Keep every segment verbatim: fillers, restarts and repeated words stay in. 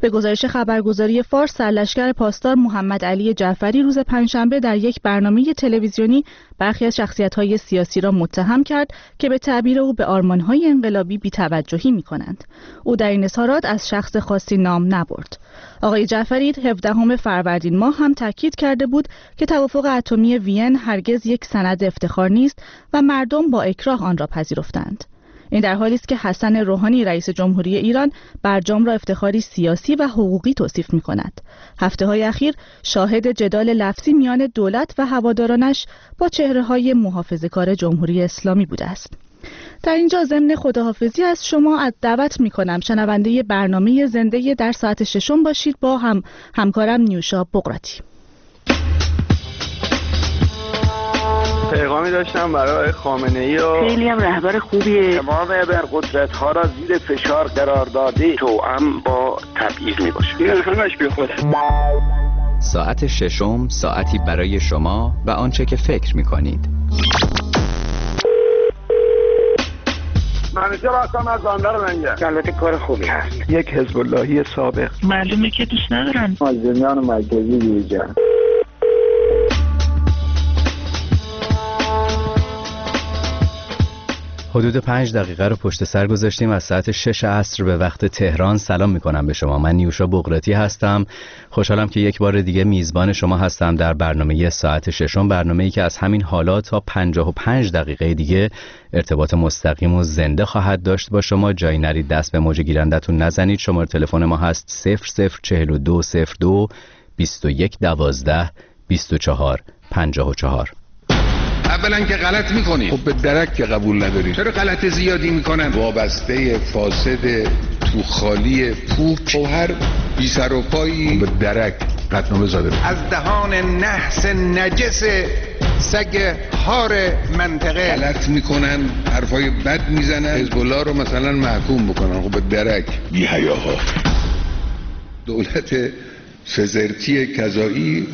به گزارش خبرگزاری فارس، سرلشکر پاسدار محمد علی جعفری روز پنجشنبه در یک برنامه تلویزیونی برخی از شخصیت‌های سیاسی را متهم کرد که به تعبیر او به آرمان‌های انقلابی بی‌توجهی می‌کنند. او در این اظهارات از شخص خاصی نام نبرد. آقای جعفری هفدهم فروردین ماه هم تاکید کرده بود که توافق اتمی وین هرگز یک سند افتخار نیست و مردم با اکراه آن را پذیرفتند. این در حالی است که حسن روحانی رئیس جمهوری ایران برجام را افتخاری سیاسی و حقوقی توصیف می‌کند. هفته‌های اخیر شاهد جدال لفظی میان دولت و هوادارانش با چهره‌های محافظه‌کار جمهوری اسلامی بوده است. در اینجا ضمن خداحافظی از شما از دعوت می‌کنم شنونده برنامه زنده در ساعت ششم باشید با هم همکارم نیوشا بقراتی. پیغامی داشتم برای خامنه‌ای و خیلی هم رهبر خوبیه. تمام ابرقدرت‌ها را زیر فشار قرار داده توأم با تبعیض میباشه. این همش بی خوده. ساعت ششم، ساعتی برای شما و آنچه که فکر می‌کنید. منیجر هستم از بندر منگه. البته کار خوبی هست. یک حزب اللهی سابق. معلومه که دوست ندارن. مازنیان مرکزی دیگه. حدود پنج دقیقه رو پشت سر گذاشتیم از ساعت شش عصر به وقت تهران. سلام میکنم به شما. من نیوشا بقراتی هستم. خوشحالم که یک بار دیگه میزبان شما هستم در برنامه ساعت ششم، برنامه‌ای که از همین حالا تا پنجاه و پنج دقیقه دیگه ارتباط مستقیم و زنده خواهد داشت با شما. جایی نرید، دست به موج گیرندتون نزنید. شماره تلفن ما هست صفر صفر چهل و دو صفر دو بیست و یک دوازده بیست و چهار پنجاه و چهار. اولا که غلط میکنی، خب به درک که قبول نداری. چرا غلط زیادی میکنن؟ وابسته فاسد تو خالی پوک و هر بی سر و پایی به درک قطعنامه زاده. از دهان نحس نجس سگ هار منطقه غلط میکنن، حرفای بد میزنن، حزب الله رو مثلا محکوم بکنن. خب به درک بی حیاها. دولت فزرتی کذایی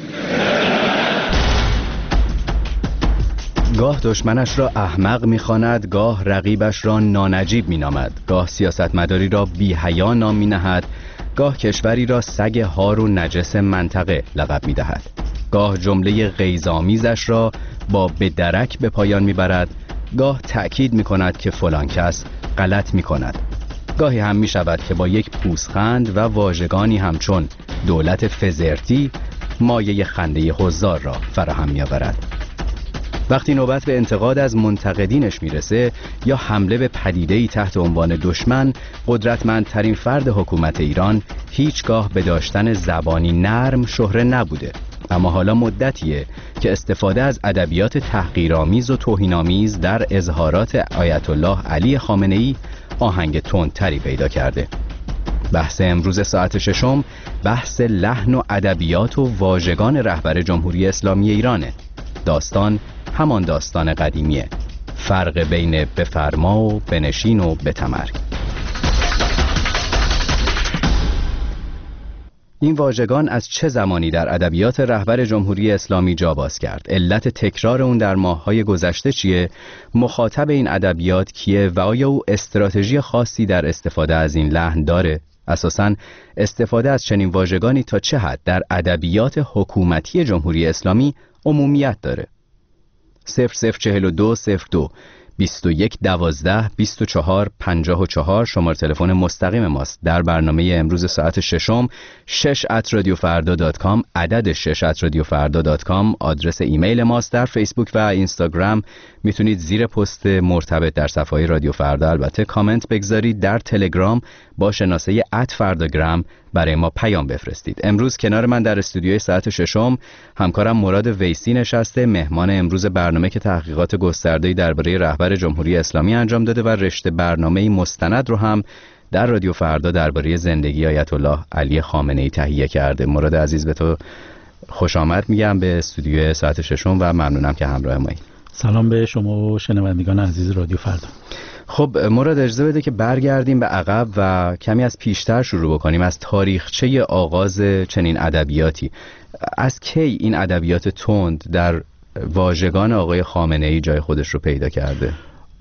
گاه دشمنش را احمق می‌خواند، گاه رقیبش را نانجیب می‌نامد، گاه سیاستمداری را بی‌حیا نام می‌نهد، گاه کشوری را سگ هار و نجس منطقه لقب می‌دهد، گاه جمله غیظ‌آمیزش را با بدرک به پایان می‌برد، گاه تأکید می‌کند که فلان کس غلط می‌کند. گاهی هم می‌شود که با یک پوزخند و واژگانی همچون دولت فزرتی مایه خنده حضار را فراهم می‌آورد. وقتی نوبت به انتقاد از منتقدینش میرسه یا حمله به پدیده‌ای تحت عنوان دشمن، قدرتمندترین فرد حکومت ایران هیچگاه به داشتن زبانی نرم شهره نبوده، اما حالا مدتیه که استفاده از ادبیات تحقیرآمیز و توهین‌آمیز در اظهارات آیت الله علی خامنه‌ای آهنگ تندتری پیدا کرده. بحث امروز ساعت ششم بحث لحن و ادبیات و واژگان رهبر جمهوری اسلامی ایرانه. داستان همان داستان قدیمیه، فرق بین بفرما و بنشین و بتمرگ. این واژگان از چه زمانی در ادبیات رهبر جمهوری اسلامی جا باز کرد؟ علت تکرار اون در ماه‌های گذشته چیه؟ مخاطب این ادبیات کیه و آیا او استراتژی خاصی در استفاده از این لحن داره؟ اساساً استفاده از چنین واژگانی تا چه حد در ادبیات حکومتی جمهوری اسلامی عمومیت داره؟ صفر صفر چهل و دو صفر دو بیست و یک دوازده بیست و چهار پنجاه و چهار شماره تلفن مستقیم ماست در برنامه امروز ساعت ششم. شش ات رادیو فردا دات کام، عدد شش ات رادیو فردا دات کام آدرس ایمیل ماست. در فیسبوک و اینستاگرام میتونید زیر پست مرتبط در صفحه رادیو فردا البته کامنت بگذارید. در تلگرام با شناسه ات فرداگرام برای ما پیام بفرستید. امروز کنار من در استودیوی ساعت ششم همکارم مراد ویسی نشسته، مهمان امروز برنامه که تحقیقات گسترده‌ای درباره رهبر جمهوری اسلامی انجام داده و رشته برنامه‌ای مستند رو هم در رادیو فردا درباره زندگی آیت الله علی خامنه‌ای تهیه کرده. مراد عزیز به تو خوش آمد میگم به استودیوی ساعت ششم و ممنونم که همراه مایی. سلام به شما و شنوندگان عزیز رادیو فردا. خب مراد اجازه بده که برگردیم به عقب و کمی از پیشتر شروع بکنیم، از تاریخچه آغاز چنین ادبیاتی. از کی این ادبیات تند در واژگان آقای خامنه‌ای جای خودش رو پیدا کرده؟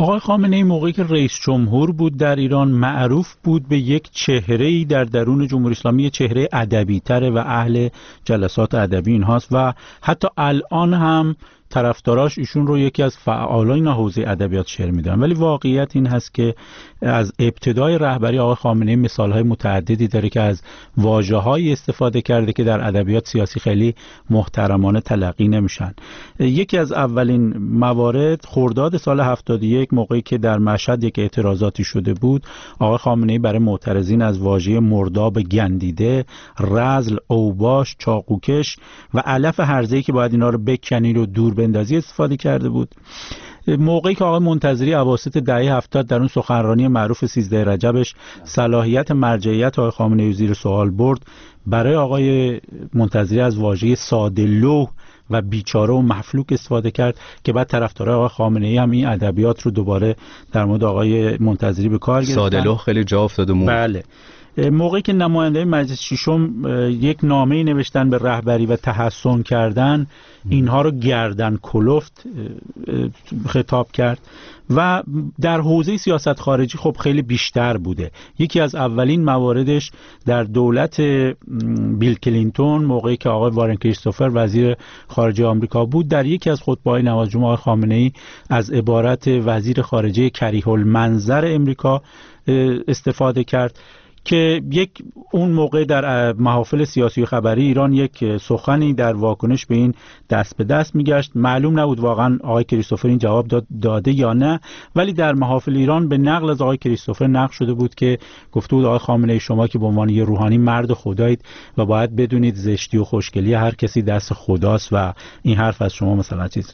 آقای خامنه‌ای موقعی که رئیس جمهور بود در ایران معروف بود به یک چهره‌ای در درون جمهوری اسلامی، چهره ادبی‌تره و اهل جلسات ادبی اینهاست و حتی الان هم طرفداراش ایشون رو یکی از فعالان حوزه ادبیات شعر میدونن. ولی واقعیت این هست که از ابتدای رهبری آقای خامنه‌ای مثال‌های متعددی داره که از واژه‌هایی استفاده کرده که در ادبیات سیاسی خیلی محترمانه تلقی نمیشن. یکی از اولین موارد خرداد سال هفتاد و یک موقعی که در مشهد یک اعتراضاتی شده بود، آقای خامنه‌ای برای معترضین از واژه مرداب گندیده، رذل، اوباش، چاقوکش و علف هرزه‌ای که باید اینا رو بکنی رو دور بندازی استفاده کرده بود. موقعی که آقای منتظری اواسط دهه هفتاد در اون سخنرانی معروف سیزده رجبش صلاحیت مرجعیت آقای خامنه‌ای زیر سوال برد، برای آقای منتظری از واژه ساده‌لوح و بیچاره و مفلوک استفاده کرد که بعد طرفدارای آقای خامنه‌ای هم این ادبیات رو دوباره در مورد آقای منتظری به کار گرفتن. ساده‌لوح خیلی جا افتاد و مون. بله. موقعی که نماینده مجلس ششم یک نامه‌ای نوشتن به رهبری و تحسن کردن، اینها رو گردن کلفت خطاب کرد و در حوزه سیاست خارجی خب خیلی بیشتر بوده. یکی از اولین مواردش در دولت بیل کلینتون موقعی که آقای وارن کریستوفر وزیر خارجه آمریکا بود، در یکی از خطبه‌های نماز جمعه آقای خامنه‌ای از عبارت وزیر خارجه کریه المنظر امریکا استفاده کرد که یک اون موقع در محافل سیاسی و خبری ایران یک سخنی در واکنش به این دست به دست میگشت. معلوم نبود واقعا آقای کریستوفر این جواب داد داده یا نه، ولی در محافل ایران به نقل از آقای کریستوفر نقل شده بود که گفته بود آقای خامنه‌ای شما که به عنوان یه روحانی مرد خدایید و باید بدونید زشتی و خوشگلی هر کسی دست خداست و این حرف از شما مثلا چیز.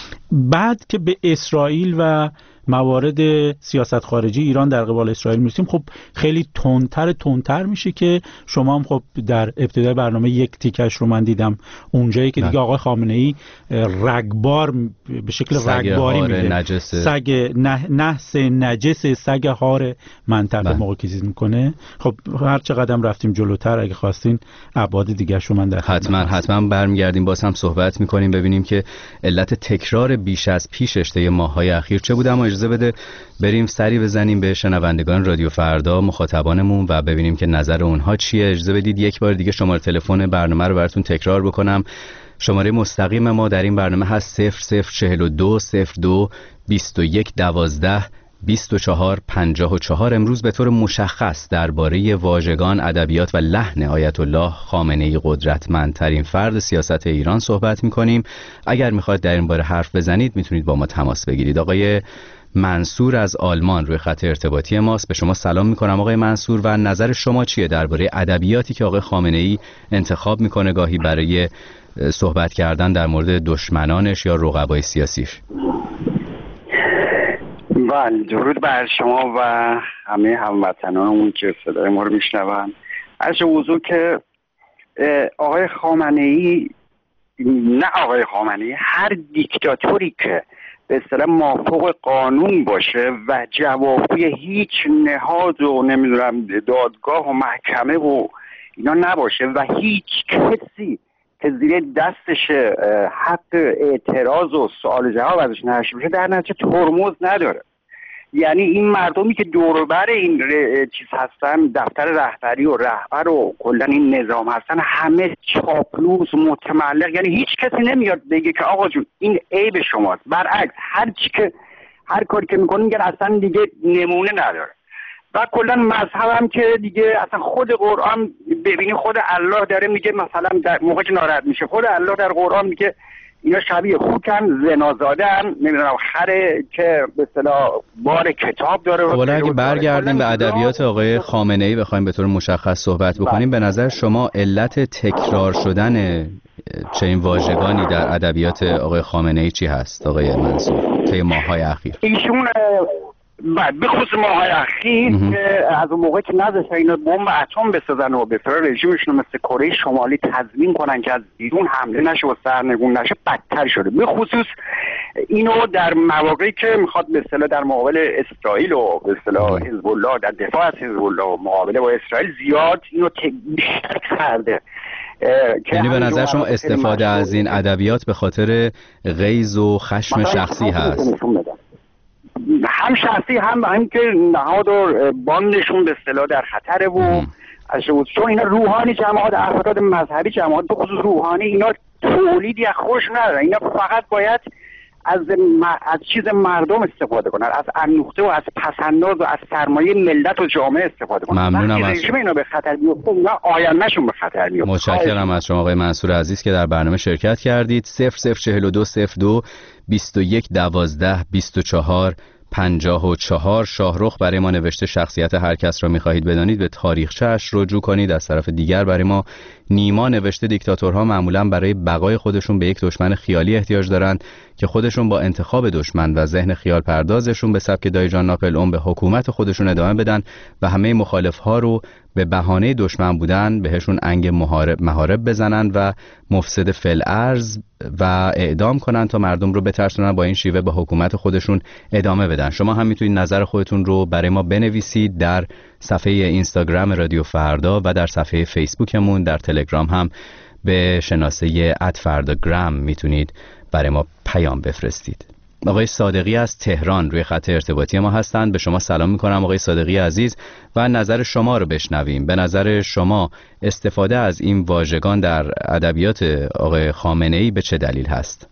بعد که به اسرائیل و موارد سیاست خارجی ایران در قبال اسرائیل میرسیم، خب خیلی تندتر تندتر میشه که شما هم خب در ابتدای برنامه یک تیکش رو من دیدم اونجایی که دیگه آقای خامنه‌ای رگبار به شکل رگباری میده، سگ نحس نجس سگ هار منطقه موقع چیز میکنه. خب هر چقدر رفتیم جلوتر اگه خواستین ابعاد دیگه شو من در حتما حتما برمیگردیم باز هم صحبت میکنیم ببینیم که علت تکرار بیش از پیش اشته ماه‌های اخیر چه بود. اما اجازه بده بریم سری بزنیم به شنوندگان رادیو فردا مخاطبانمون و ببینیم که نظر اونها چیه. اجازه بدید یک بار دیگه شماره تلفن برنامه رو براتون تکرار بکنم. شماره مستقیم ما در این برنامه هست صفر صفر چهل و دو صفر دو بیست و یک دوازده بیست و چهار پنجاه و چهار. امروز به طور مشخص درباره واژگان، ادبیات و لحن آیت الله خامنه‌ای قدرتمندترین فرد سیاست ایران صحبت می‌کنیم. اگر می‌خواید در این باره حرف بزنید میتونید با ما تماس بگیرید. آقای منصور از آلمان روی خط ارتباطی ماست. به شما سلام می‌کنم آقای منصور و نظر شما چیه درباره ادبیاتی که آقای خامنه‌ای انتخاب می‌کنه گاهی برای صحبت کردن در مورد دشمنانش یا رقبای سیاسیش؟ بله، درود بر شما و همه هموطنانمون که صدای ما رو میشنون. از وضوح که آقای خامنه‌ای، نه آقای خامنه‌ای، هر دیکتاتوری که به اصطلاح مافوق قانون باشه و جوابگوی هیچ نهاد و نمیدونم دادگاه و محکمه و اینا نباشه و هیچ کسی که زیر دستش حق اعتراض و سوال جواب ازش نشه بشه، در نتیجه ترمز نداره. یعنی این مردمی که دور بر این چیز هستن، دفتر رهبری و رهبر و کلا این نظام هستن، همه چاپلوس متملق، یعنی هیچ کسی نمیاد بگه که آقا جون این عیب شماست. برعکس هر چی که هر کاری که میکنن میگن اصلا دیگه نمونه نداره. و کلا مذهب هم که دیگه اصلا خود قرآن، ببینی خود الله داره میگه، مثلا در موقع که ناراحت میشه خود الله در قرآن میگه اینا شبیه خوکن، زنازاده‌ن، نمیدونم خره که به اصطلاح بار کتاب داره. حالا اگه برگردیم به ادبیات آقای خامنه‌ای بخوایم به طور مشخص صحبت بکنیم، به نظر شما علت تکرار شدن چنین واژگانی در ادبیات آقای خامنه‌ای چی هست آقای منصور طی ماه‌های اخیر؟ ایشون بعد به خصوص ماهای اخیر از اون موقع که نذاشتن اینا بمب اتم بسازن و به فرار رژیمشون مثل کره شمالی تضمین کنن که از بیرون حمله نشه و سرنگون نشه، بدتر شده. به خصوص اینو در مواقعی که میخواد به اصطلاح در مقابل اسرائیل و به اصطلاح حزب الله، در دفاع از حزب الله و مقابله با اسرائیل زیاد اینو بیشتر کرده. یعنی به نظر شما استفاده از این ادبیات به خاطر غیظ و خشم شخصی هست؟ هم شخصی هم هم که نهاد و باندشون به اصطلاح در خطره و از چون اینا روحانی جماعت، افراد مذهبی جماعت به خصوص روحانی، اینا تولیدی از خوش ندارن، اینا فقط باید از از چیز مردم استفاده کنن، از انوخته و از پسنداز و از سرمایه ملت و جامعه استفاده کنن. ممنونم از شما. اینا به خطر میفته، اینا آیندهشون به خطر میفته. متشکرم از شما آقای منصور عزیز که در برنامه شرکت کردید. صفر صفر چهل و دو صفر دو بیست و یک دوازده بیست و چهار پنجاه و چهار. شاهرخ برای ما نوشته شخصیت هر کس را می‌خواهید بدانید به تاریخچه‌اش رجوع کنید. از طرف دیگر برای ما نیما نوشته دیکتاتورها معمولاً برای بقای خودشون به یک دشمن خیالی احتیاج دارند که خودشون با انتخاب دشمن و ذهن خیال پردازشون به سبک دایجان ناپل اون به حکومت خودشون ادامه بدن و همه مخالفها رو به بهانه دشمن بودن بهشون انگ محارب محارب بزنن و مفسد فی‌الارض و اعدام کنن تا مردم رو بترسونن، با این شیوه به حکومت خودشون ادامه بدن. شما هم میتونید نظر خودتون رو برای ما بنویسید در صفحه اینستاگرام رادیو فردا و در صفحه فیسبوکمون. در تلگرام هم به شناسه ات فرداگرام میتونید برای ما پیام بفرستید. آقای صادقی از تهران روی خط ارتباطی ما هستند. به شما سلام میکنم آقای صادقی عزیز و نظر شما رو بشنویم. به نظر شما استفاده از این واژگان در ادبیات آقای خامنه‌ای به چه دلیل هست؟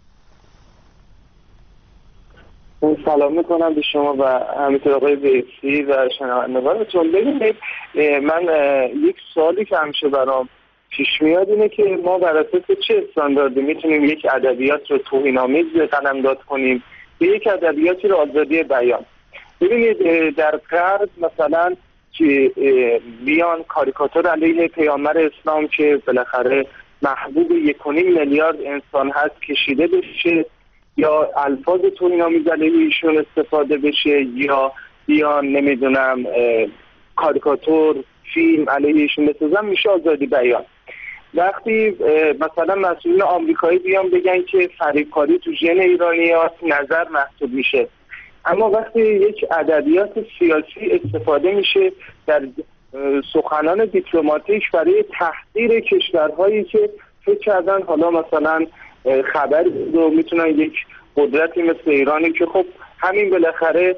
سلام میکنم به شما و همینطور آقای ویسی و شنوندگانتون. ببینید من یک سوالی که همیشه برام پیش میاد اینه که ما بر اساس چه استانداردی میتونیم یک ادبیات رو توهین‌آمیز قلمداد کنیم به یک ادبیاتی رو آزادی بیان. ببینید در غرب مثلا که بیان کاریکاتور علیه پیامبر اسلام که بالاخره محبوب یک و نیم میلیارد انسان هست کشیده بشه یا الفاظ توهین‌آمیز علیه ایشون استفاده بشه یا بیان نمیدونم کاریکاتور فیلم علیه ایشون بسازن، میشه آزادی بیان. وقتی مثلا مسئولین آمریکایی بیان بگن که فریبکاری تو ژن ایرانیات نظر محسوب میشه، اما وقتی یک ادبیات سیاسی استفاده میشه در سخنان دیپلماتیک برای تحقیر کشورهایی که فکر کردن حالا مثلا خبر رو میتونن یک قدرتی مثل ایرانی که خب همین بالاخره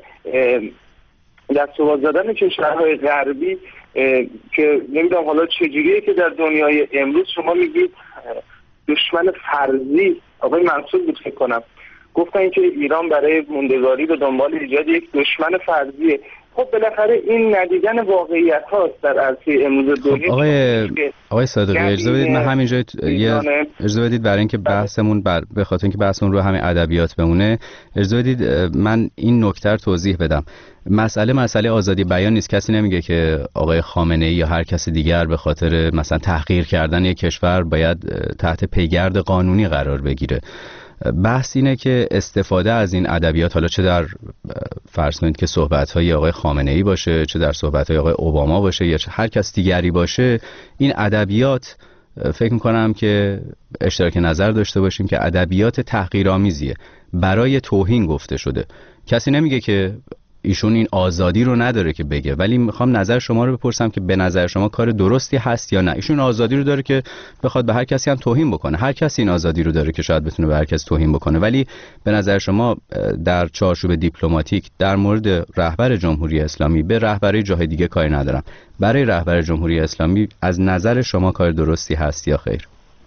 دست و باز زدن کشورهای غربی که نمیدونم حالا چجوریه که در دنیای امروز شما میگید دشمن فرضی، آقای منصور بود فکر کنم گفتن که ایران برای موندگاری به دنبال ایجاد یک دشمن فرضیه. خب بالاخره این ندیدن واقعیت هاست در عرصه امروز دنیا. خب آقای آقای صادقی اجازه بدید من همینجا یه اجازه بدید برای اینکه بحثمون بر... به خاطر اینکه بحثمون رو همین ادبیات بمونه اجازه بدید من این نکته رو توضیح بدم. مسئله مسئله آزادی بیان نیست. کسی نمیگه که آقای خامنه‌ای یا هر کسی دیگر به خاطر مثلا تحقیر کردن یک کشور باید تحت پیگرد قانونی قرار بگیره. بحث اینه که استفاده از این ادبیات، حالا چه در فرض کنید که صحبت‌های آقای خامنه‌ای باشه، چه در صحبت‌های آقای اوباما باشه یا هر کس دیگری باشه، این ادبیات فکر می‌کنم که اشتراک نظر داشته باشیم که ادبیات تحقیرآمیزیه، برای توهین گفته شده. کسی نمیگه که ایشون این آزادی رو نداره که بگه، ولی میخوام نظر شما رو بپرسم که به نظر شما کار درستی هست یا نه. ایشون آزادی رو داره که بخواد به هر کسی هم توهین بکنه، هر کسی این آزادی رو داره که شاید بتونه به هر کس توهین بکنه، ولی به نظر شما در چارچوب دیپلماتیک در مورد رهبر جمهوری اسلامی، به رهبری جای دیگه کاری ندارم، برای رهبر جمهوری اسلامی از نظر شما کار درستی هست یا خیر؟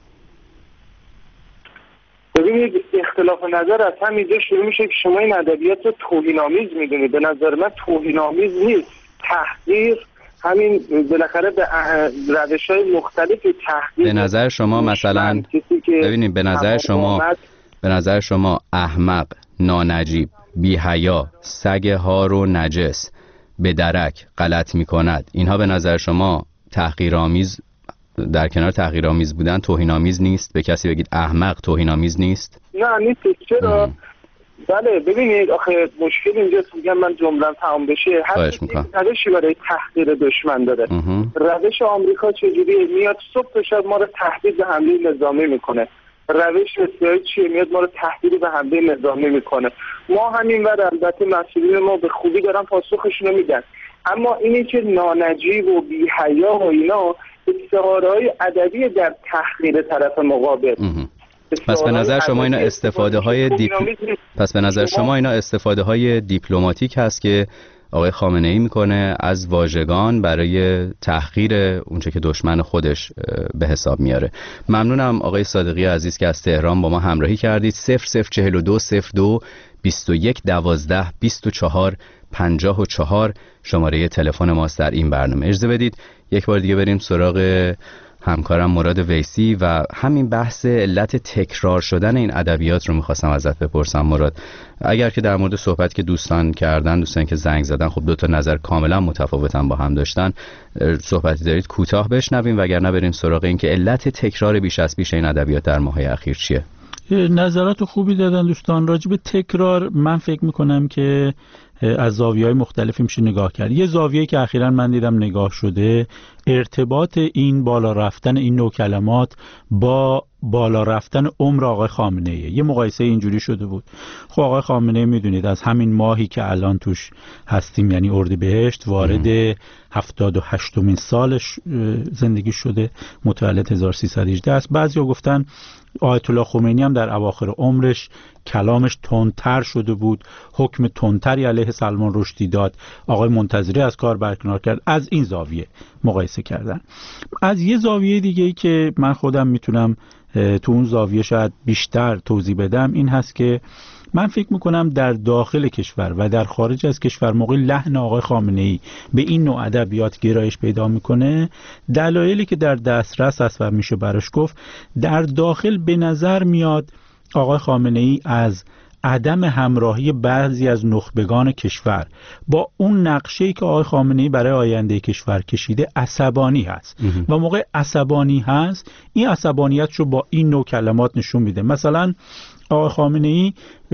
ببینید اختلاف نظر از همینجا شروع میشه که شما این ادبیات رو توهین‌آمیز میدونید. به نظر من توهین‌آمیز نیست، تحقیر همین بالاخره به روش‌های مختلفی تحقیر. به نظر شما مثلا ببینید به نظر شما به نظر شما احمق، نانجیب، بی‌حیا، سگ هار و نجس، به درک، غلط میکند، اینها به نظر شما تحقیرآمیز در کنار تحقیرآمیز بودن توهین‌آمیز نیست؟ به کسی بگید احمق توهین‌آمیز نیست؟ نه نیست. چرا؟ بله ببینید آخه مشکل اینجاست، میگم من جمله‌ام تمام بشه، هر کسی روشی برای تحقیر دشمن داره. اه. روش آمریکا چجوریه؟ میاد صبح تا شب ما رو تهدید به حمله نظامی میکنه. روش اسرائیل چیه؟ میاد ما رو تهدید به حمله نظامی میکنه. ما همینور البته مسئولین ما به خوبی دارن پاسخشون رو میدن، اما اینی که نانجیب و بی‌حیا و اینا استعاره‌های ادبی در تحقیر طرف مقابل. پس به نظر شما اینا استفاده های دیپ... پس به نظر شما اینا استفاده های دیپلماتیک هست که آقای خامنه‌ای میکنه از واژگان برای تحقیر اونچه که دشمن خودش به حساب میاره. ممنونم آقای صادقی عزیز که از تهران با ما همراهی کردید. صفر صفر چهل و دو صفر دو بیست و یک دوازده بیست و چهار پنجاه و چهار شماره تلفن ماست در این برنامه. اجازه بدید یک بار دیگه بریم سراغ همکارم مراد ویسی و همین بحث علت تکرار شدن این ادبیات رو میخواستم ازت بپرسم مراد. اگر که در مورد صحبت که دوستان کردن، دوستان که زنگ زدن، خب دو تا نظر کاملا متفاوتن با هم داشتن، صحبتی دارید کوتاه بشنویم وگرنه بریم سراغ این که علت تکرار بیش از پیش این ادبیات در ماهای اخیر چیه؟ نظرات خوبی دادن دوستان راجع به تکرار. من فکر میکنم که از زاویه‌های مختلفی میشه نگاه کرد. یه زاویه‌ای که اخیراً من دیدم نگاه شده، ارتباط این بالا رفتن این نوع کلمات با بالا رفتن عمر آقای خامنه‌ای. یه مقایسه اینجوری شده بود. خب آقای خامنه‌ای میدونید از همین ماهی که الان توش هستیم، یعنی اردیبهشت، وارد هفتاد و هشتمین سالش زندگی شده، متولد هزار و سیصد و هجده است. بعضیا گفتن آیت الله خمینی هم در اواخر عمرش کلامش تندتر شده بود، حکم تندتری علیه سلمان رشدی داد، آقای منتظری از کار برکنار کرد. از این زاویه مقایسه کردن. از یه زاویه دیگه ای که من خودم میتونم تو اون زاویه شاید بیشتر توضیح بدم این هست که من فکر میکنم در داخل کشور و در خارج از کشور موقع لحن آقای خامنه‌ای به این نوع ادبیات گرایش پیدا میکنه، دلایلی که در دسترس هست و میشه براش گفت، در داخل به نظر میاد آقای خامنه‌ای از عدم همراهی بعضی از نخبگان کشور با اون نقشه‌ای که آقای خامنه‌ای برای آینده کشور کشیده عصبانی هست و موقع عصبانی هست این عصبانیت رو با این نوع کلمات نشون میده. مثلا آقای خامنه‌ای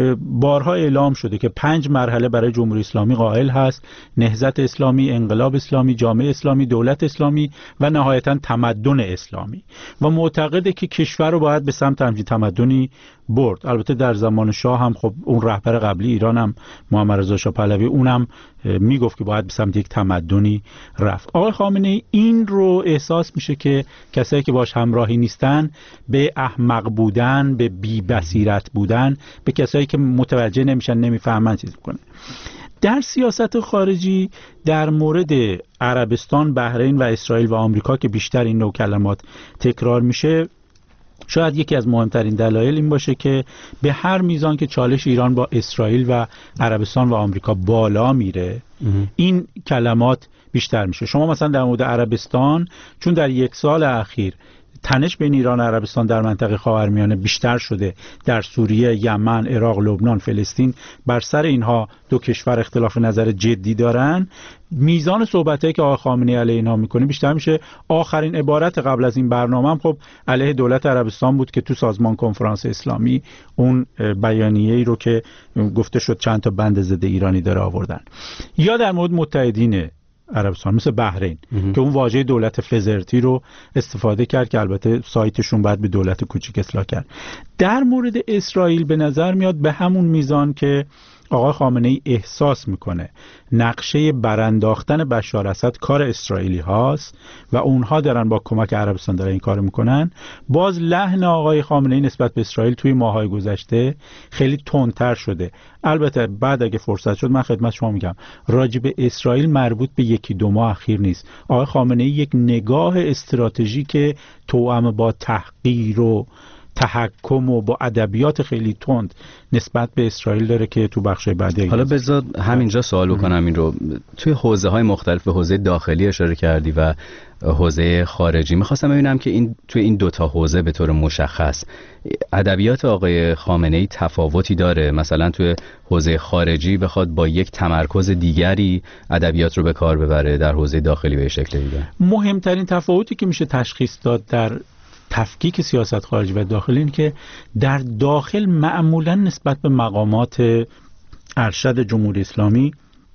بارها اعلام شده که پنج مرحله برای جمهوری اسلامی قائل هست: نهضت اسلامی، انقلاب اسلامی، جامعه اسلامی، دولت اسلامی و نهایتاً تمدن اسلامی، و معتقده که کشور رو باید به سمت همچین تمدنی برد. البته در زمان شاه هم خب اون رهبر قبلی ایران هم محمد رضا شاه پهلوی اونم میگفت که باید به سمت یک تمدنی رفت. آقای خامنه‌ای این رو احساس میشه که کسایی که باش همراهی نیستن به احمق بودن، به بی بصیرت بودن، به کسایی که متوجه نمیشن، نمیفهمن چیز میکنه. در سیاست خارجی در مورد عربستان، بحرین و اسرائیل و آمریکا که بیشتر این نوع کلمات تکرار میشه، شاید یکی از مهمترین دلایل این باشه که به هر میزان که چالش ایران با اسرائیل و عربستان و آمریکا بالا میره این کلمات بیشتر میشه. شما مثلا در مورد عربستان، چون در یک سال اخیر تنش بین ایران و عربستان در منطقه خاورمیانه بیشتر شده، در سوریه، یمن، عراق، لبنان، فلسطین، بر سر اینها دو کشور اختلاف نظر جدی دارن، میزان صحبتایی که آقای خامنه‌ای علیه اینها میکنه بیشتر میشه. آخرین عبارت قبل از این برنامه هم خب علیه دولت عربستان بود که تو سازمان کنفرانس اسلامی اون بیانیه‌ای رو که گفته شد چند تا بند ضد ایرانی داره آوردن. یا در مورد متحدین عربستان مثل بحرین که اون واژه دولت فزرتی رو استفاده کرد که البته سایتشون بعد به دولت کوچیک اصلاح کرد. در مورد اسرائیل به نظر میاد به همون میزان که آقای خامنه‌ای احساس میکنه نقشه برانداختن بشار اسد کار اسرائیلی هاست و اونها دارن با کمک عربستان دارن این کار میکنن، باز لحن آقای خامنه‌ای نسبت به اسرائیل توی ماهای گذشته خیلی تندتر شده. البته بعد اگه فرصت شد من خدمت شما میگم راجع به اسرائیل مربوط به یکی دو ماه اخیر نیست. آقای خامنه‌ای یک نگاه استراتژیک توأم با تحقیر و تحکم و با ادبیات خیلی تند نسبت به اسرائیل داره که تو بخش بعدی. حالا بذار همینجا سوال کنم این رو، توی حوزه های مختلف، حوزه داخلی اشاره کردی و حوزه خارجی، میخواستم ببینم که این توی این دوتا حوزه به طور مشخص ادبیات آقای خامنه‌ای تفاوتی داره؟ مثلا توی حوزه خارجی بخواد با یک تمرکز دیگری ادبیات رو به کار ببره، در حوزه داخلی به شکل دیگه؟ مهمترین تفاوتی که میشه تشخیص داد در تفکیک سیاست خارجی و داخلی این که در داخل معمولا نسبت به مقامات ارشد جمهوری اسلامی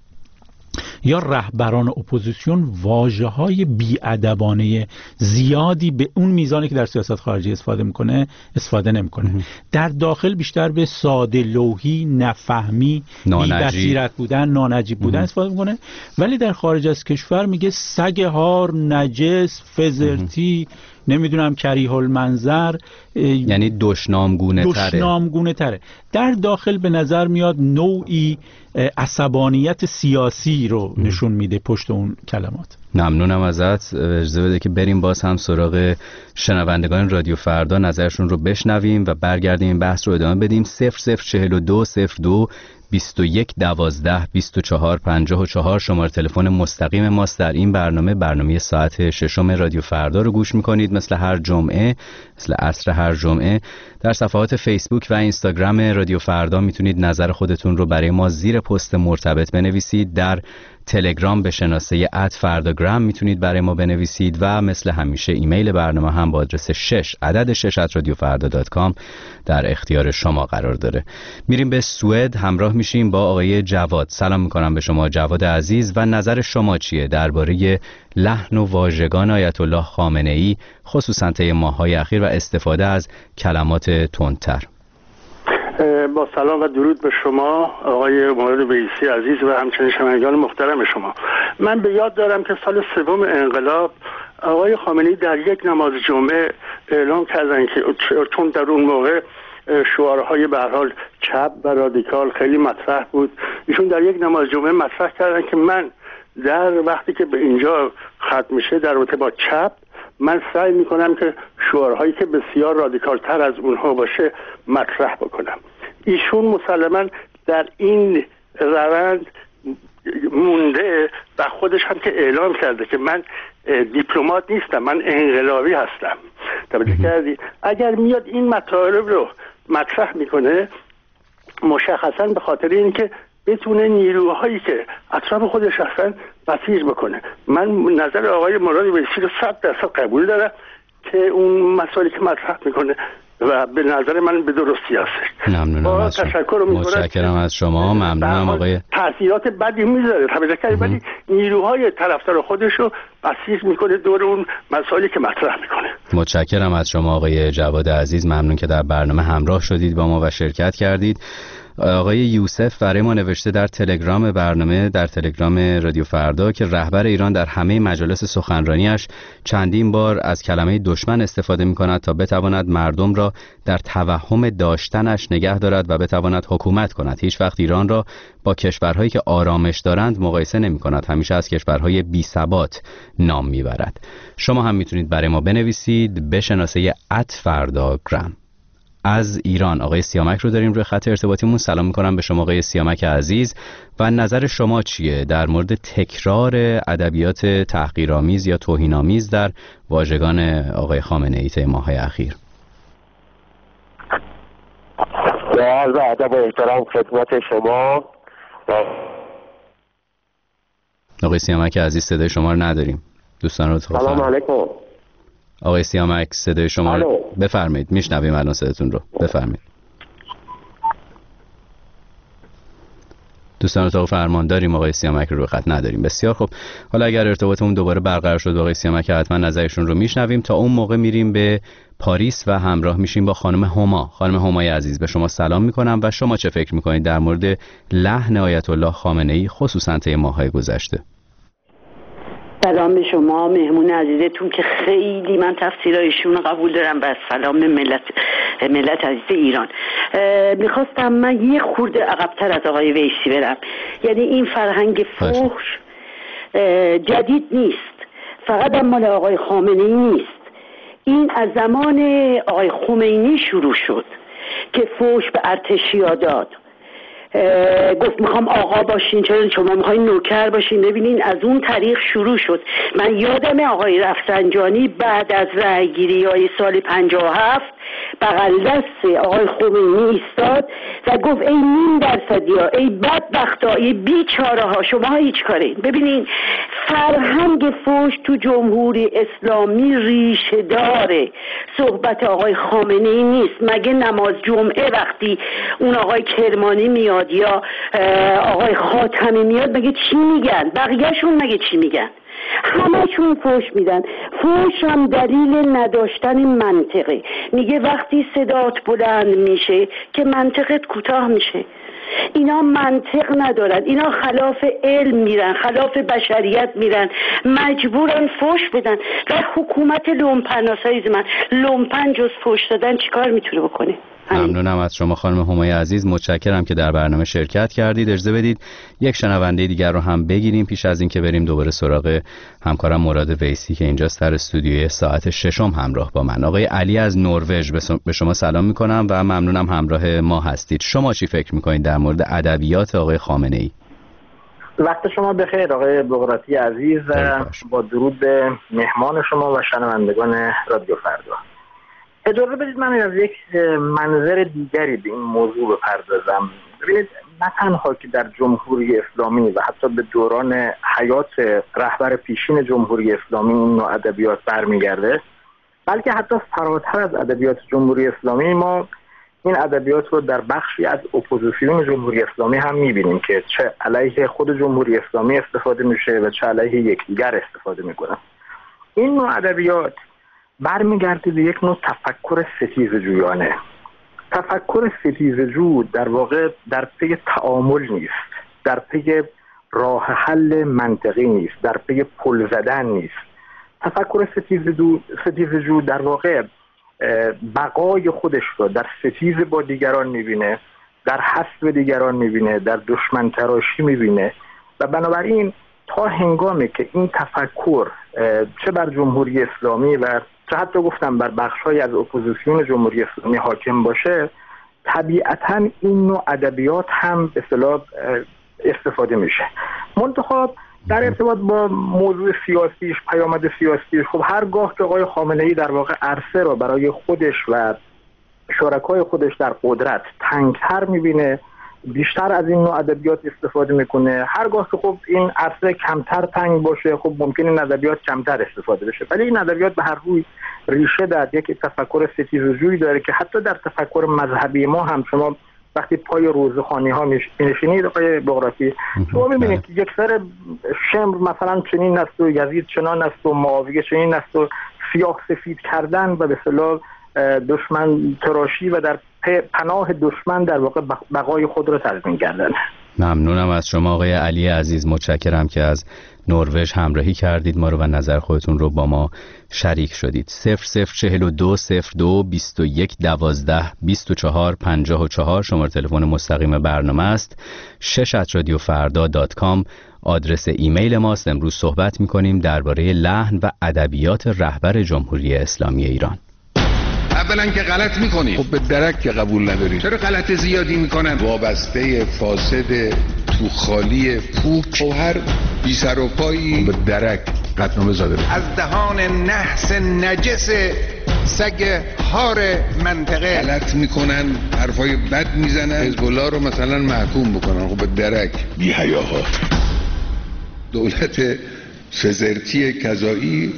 یا رهبران اپوزیسیون واژه‌های بی‌ادبانه زیادی به اون میزانی که در سیاست خارجی استفاده میکنه استفاده نمیکنه. در داخل بیشتر به ساده لوحی، نفهمی، بی‌بصیرت بودن، نانجیب بودن استفاده میکنه، ولی در خارج از کشور میگه سگ هار، نجس، فزرتی، نمیدونم کریه المنظر، یعنی دشنامگونه تره دشنامگونه تره. در داخل به نظر میاد نوعی عصبانیت سیاسی رو نشون میده پشت اون کلمات. ممنونم ازت. اجازه بده که بریم باز هم سراغ شنوندگان رادیو فردا، نظرشون رو بشنویم و برگردیم این بحث رو ادامه بدیم. صفر صفر چهل و دو صفر دو بیست و یک دوازده بیست و چهار پنجاه و چهار شماره تلفن مستقیم ماست. در این برنامه برنامه ساعت ششم رادیو فردا رو گوش میکنید. مثل هر جمعه، مثل عصر هر جمعه، در صفحات فیسبوک و اینستاگرام رادیو فردا میتونید نظر خودتون رو برای ما زیر پست مرتبط بنویسید. در تلگرام به شناسه ات فرداگرام میتونید برای ما بنویسید و مثل همیشه ایمیل برنامه هم با آدرس شش عدد شش ات رادیو فردا دات کام در اختیار شما قرار داره. میریم به سوئد، همراه میشیم با آقای جواد. سلام میکنم به شما جواد عزیز و نظر شما چیه درباره لحن و واژگان آیت الله خامنه ای خصوصا طی ماه‌های اخیر و استفاده از کلمات تندتر؟ با سلام و درود به شما آقای مراد ویسی عزیز و همچنین شنوندگان محترم شما. من به یاد دارم که سال سوم انقلاب آقای خامنه‌ای در یک نماز جمعه اعلام کردن که چون در اون موقع شعارهای به هر حال چپ و رادیکال خیلی مطرح بود، ایشون در یک نماز جمعه مطرح کردن که من در وقتی که به اینجا ختم میشه در رابطه با چپ، من سعی میکنم که شعارهایی که بسیار رادیکال تر از اونها باشه مطرح بکنم. ایشون مسلماً در این روند مونده و خودش هم که اعلام کرده که من دیپلمات نیستم، من انقلابی هستم. توجه کردی؟ اگر میاد این مطالب رو مطرح میکنه مشخصاً به خاطر اینکه بتونه نیروهایی که اطراف خودش هستن بسیج بکنه. من نظر آقای مراد ویسی رو صد درصد قبول دارم که اون مسائلی که مطرح میکنه و به نظر من به درستی هست. ممنونم از شما. متشکرم از شما. ممنونم آقای. تأثیرات بدی میذاره طبیعتاً، ولی نیروهای طرفدار خودش رو بسیج میکنه دور اون مسائلی که مطرح میکنه. متشکرم از شما آقای جواد عزیز. ممنون که در برنامه همراه شدید با ما و شرکت کردید. آقای یوسف برای ما نوشته در تلگرام برنامه، در تلگرام رادیو فردا، که رهبر ایران در همه مجالس سخنرانیش چندین بار از کلمه دشمن استفاده می‌کند تا بتواند مردم را در توهم داشتنش نگه دارد و بتواند حکومت کند. هیچ وقت ایران را با کشورهایی که آرامش دارند مقایسه نمی‌کند. همیشه از کشورهای بی‌ثبات نام میبرد. شما هم میتونید برای ما بنویسید به شناسه ات فرداگرام. از ایران آقای سیامک رو داریم روی خط ارتباطیمون. سلام میکنم به شما آقای سیامک عزیز و نظر شما چیه در مورد تکرار ادبیات تحقیرآمیز یا توهین‌آمیز در واژگان آقای خامنه ای طی ماه‌های اخیر؟ با عرض ادب و احترام خدمت شما. آقای سیامک عزیز صدای شما رو نداریم. دوستان رو سلام علیکم. آقای سیامک صدای شما رو بفرمایید. میشنویم الان صداتون رو. بفرمایید. دوستان اتاق فرمان داریم، آقای سیامک رو خط نداریم. بسیار خب، حالا اگر ارتباطمون دوباره برقرار شد آقای سیامک حتما نظرشون رو میشنویم. تا اون موقع میریم به پاریس و همراه میشیم با خانم هما. خانم همای عزیز به شما سلام میکنم و شما چه فکر میکنید در مورد لحن آیت الله خامنه ای خصوصا طی ماه‌های گذشته؟ سلام به شما مهمون عزیزتون که خیلی من تفسیرایشون رو قبول دارم و سلام ملت ملت عزیز ایران. میخواستم من یه خورده عقب‌تر از آقای ویسی برم. یعنی این فرهنگ فحش جدید نیست، فقط هم مال آقای خامنه‌ای نیست. این از زمان آقای خمینی شروع شد که فحش به ارتشیا داد، گفت میخوام آقا باشین، چرا شما میخواین نوکر باشین؟ ببینین از اون طریق شروع شد. من یادم آقای رفسنجانی بعد از رأیگیری های سال پنجاه و هفت بغل دست آقای خمینی ایستاد و گفت ای نیم درصدی ها، ای بدبخت ها، ای بیچاره ها، شما ها هیچ کارین. ببینین فرهنگ فحش تو جمهوری اسلامی ریشه داره، صحبت آقای خامنه ای نیست. مگه نماز جمعه وقتی اون آقای کرمانی میاد یا آقای خاتمی میاد مگه چی میگن؟ بقیهشون مگه چی میگن؟ همه‌شون فحش میدن. فحش هم دلیل نداشتن منطقه. میگه وقتی صدات بلند میشه که منطقت کوتاه میشه. اینا منطق ندارن، اینا خلاف علم میرن، خلاف بشریت میرن، مجبورن فوش بدن. و حکومت لومپن سایز من لومپن جز فوش دادن چیکار میتونه بکنه؟ ممنونم از شما خانم همای عزیز، متشکرم که در برنامه شرکت کردید. اجازه بدید یک شنونده دیگر رو هم بگیریم پیش از این که بریم دوباره سراغ همکارم مراد ویسی که اینجا سر استودیوی ساعت ششم همراه با من. آقای علی از نروژ، به شما سلام میکنم و ممنونم همراه ما هستید. شما چی فکر میکنید در مورد ادبیات آقای خامنه ای؟ وقت شما بخیر آقای بقراطی عزیز، با درود به مهمان شما و شنوندگان رادیو فردا. اجازه بدید من از یک منظر دیگری به این موضوع بپردازم. ببینید، نه تنها که در جمهوری اسلامی و حتی به دوران حیات رهبر پیشین جمهوری اسلامی این نوع ادبیات برمیگرده، بلکه حتی فراتر از ادبیات جمهوری اسلامی ما این ادبیات رو در بخشی از اپوزیسیون جمهوری اسلامی هم می‌بینیم که چه علیه خود جمهوری اسلامی استفاده میشه و چه علیه یکدیگر استفاده میکنن. این نوع ادبیات برمیگرده به یک نوع تفکر ستیزجویانه. تفکر ستیزجو در واقع در پی تعامل نیست، در پی راه حل منطقی نیست، در پی پل زدن نیست. تفکر ستیزجو ستیزجو در واقع بقای خودش رو در ستیز با دیگران میبینه، در حسب دیگران میبینه، در دشمن تراشی میبینه و بنابراین تا هنگامی که این تفکر چه بر جمهوری اسلامی و چه حتی گفتم بر بخش‌های از اپوزیسیون جمهوری اسلامی حاکم باشه، طبیعتاً این نوع ادبیات هم به اصطلاح استفاده میشه. منتها در ارتباط با موضوع سیاسیش، پیامد سیاسیش، خب هرگاه که آقای خامنه‌ای در واقع عرصه را برای خودش و شرکای خودش در قدرت تنگتر میبینه، بیشتر از این نوع ادبیات استفاده میکنه. هرگاه که خب این عرصه کمتر تنگ باشه، خب ممکنه این ادبیات کمتر استفاده بشه. ولی این ادبیات به هر روی ریشه در یک تفکر ستیزجویی داره که حتی در تفکر مذهبی ما هم شما وقتی پای روزخوانی ها میشینید آقای بقراطی، شما میبینید که یک سر شمر مثلا چنین است و یزید چنان است و معاویه چنین است و سیاه سفید کردن و به اصطلاح دشمن تراشی و در پناه دشمن در واقع بقای خود رو تضمین کردن. ممنونم از شما آقای علی عزیز، متشکرم که از نروژ همراهی کردید ما رو و نظر خودتون رو با ما شریک شدید. صفر صفر چهل و دو صفر دو بیست و یک دوازده بیست و چهار پنجاه و چهار شماره تلفن مستقیم برنامه است. شش ات رادیو فردا دات کام آدرس ایمیل ماست. امروز صحبت می‌کنیم درباره لحن و ادبیات رهبر جمهوری اسلامی ایران. اولا که غلط میکنی، خب به درک که قبول نداری. چرا غلط زیادی میکنن؟ وابسته فاسد تو خالی پوک و هر بی سر و پایی به درک قطعنامه زاده. از دهان نحس نجس سگ هار منطقه غلط میکنن، حرفای بد میزنن، حزب الله رو مثلا محکوم بکنن. خب به درک بی حیاها. دولت فزرتی کذایی.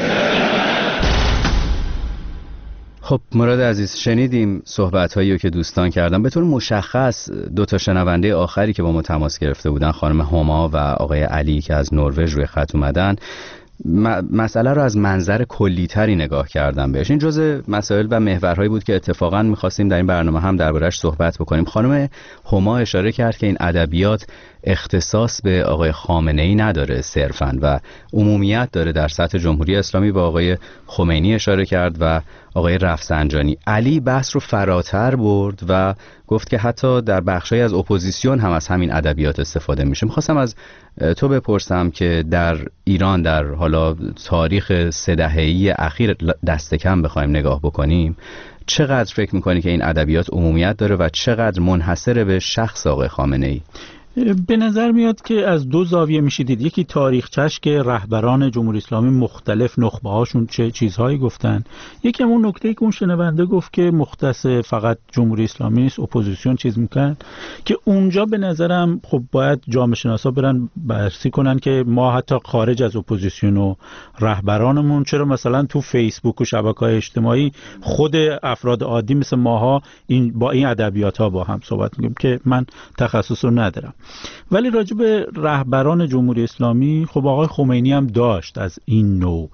خب مراد عزیز، شنیدیم صحبت‌هایی رو که دوستان کردن. به طور مشخص دو تا شنونده آخری که با ما تماس گرفته بودن، خانم هما و آقای علی که از نروژ روی خط اومدن، مسئله رو از منظر کلی‌تری نگاه کردن بهش. این جزء مسائل و محورهایی بود که اتفاقا می‌خواستیم در این برنامه هم درباره‌اش صحبت بکنیم. خانم هما اشاره کرد که این ادبیات اختصاص به آقای خامنه‌ای نداره صرفاً و عمومیت داره در سطح جمهوری اسلامی. با آقای خمینی اشاره کرد و آقای رفسنجانی. علی بحث رو فراتر برد و گفت که حتی در بخشی از اپوزیسیون هم از همین ادبیات استفاده میشه. می‌خواستم از تو بپرسم که در ایران در حالا تاریخ سه دهه‌ای اخیر دست کم بخوایم نگاه بکنیم، چقدر فکر می‌کنی که این ادبیات عمومیت داره و چقدر منحصر به شخص آقای خامنه‌ای؟ به نظر میاد که از دو زاویه میشه دید. یکی تاریخچش که رهبران جمهوری اسلامی مختلف نخبه هاشون چه چیزهایی گفتن، یکی هم اون نکته که اون شنونده گفت که مختص فقط جمهوری اسلامی نیست، اپوزیسیون چیز میکنن، که اونجا به نظرم خب باید جامعه شناسا برن بررسی کنن که ما حتی خارج از اپوزیسیون و رهبرانمون چرا مثلا تو فیسبوک و شبکه‌های اجتماعی خود افراد عادی مثل ماها این با این ادبیات ها با هم صحبت میکنیم که من تخصص رو ندارم. ولی راجع به رهبران جمهوری اسلامی خب آقای خمینی هم داشت از این نوع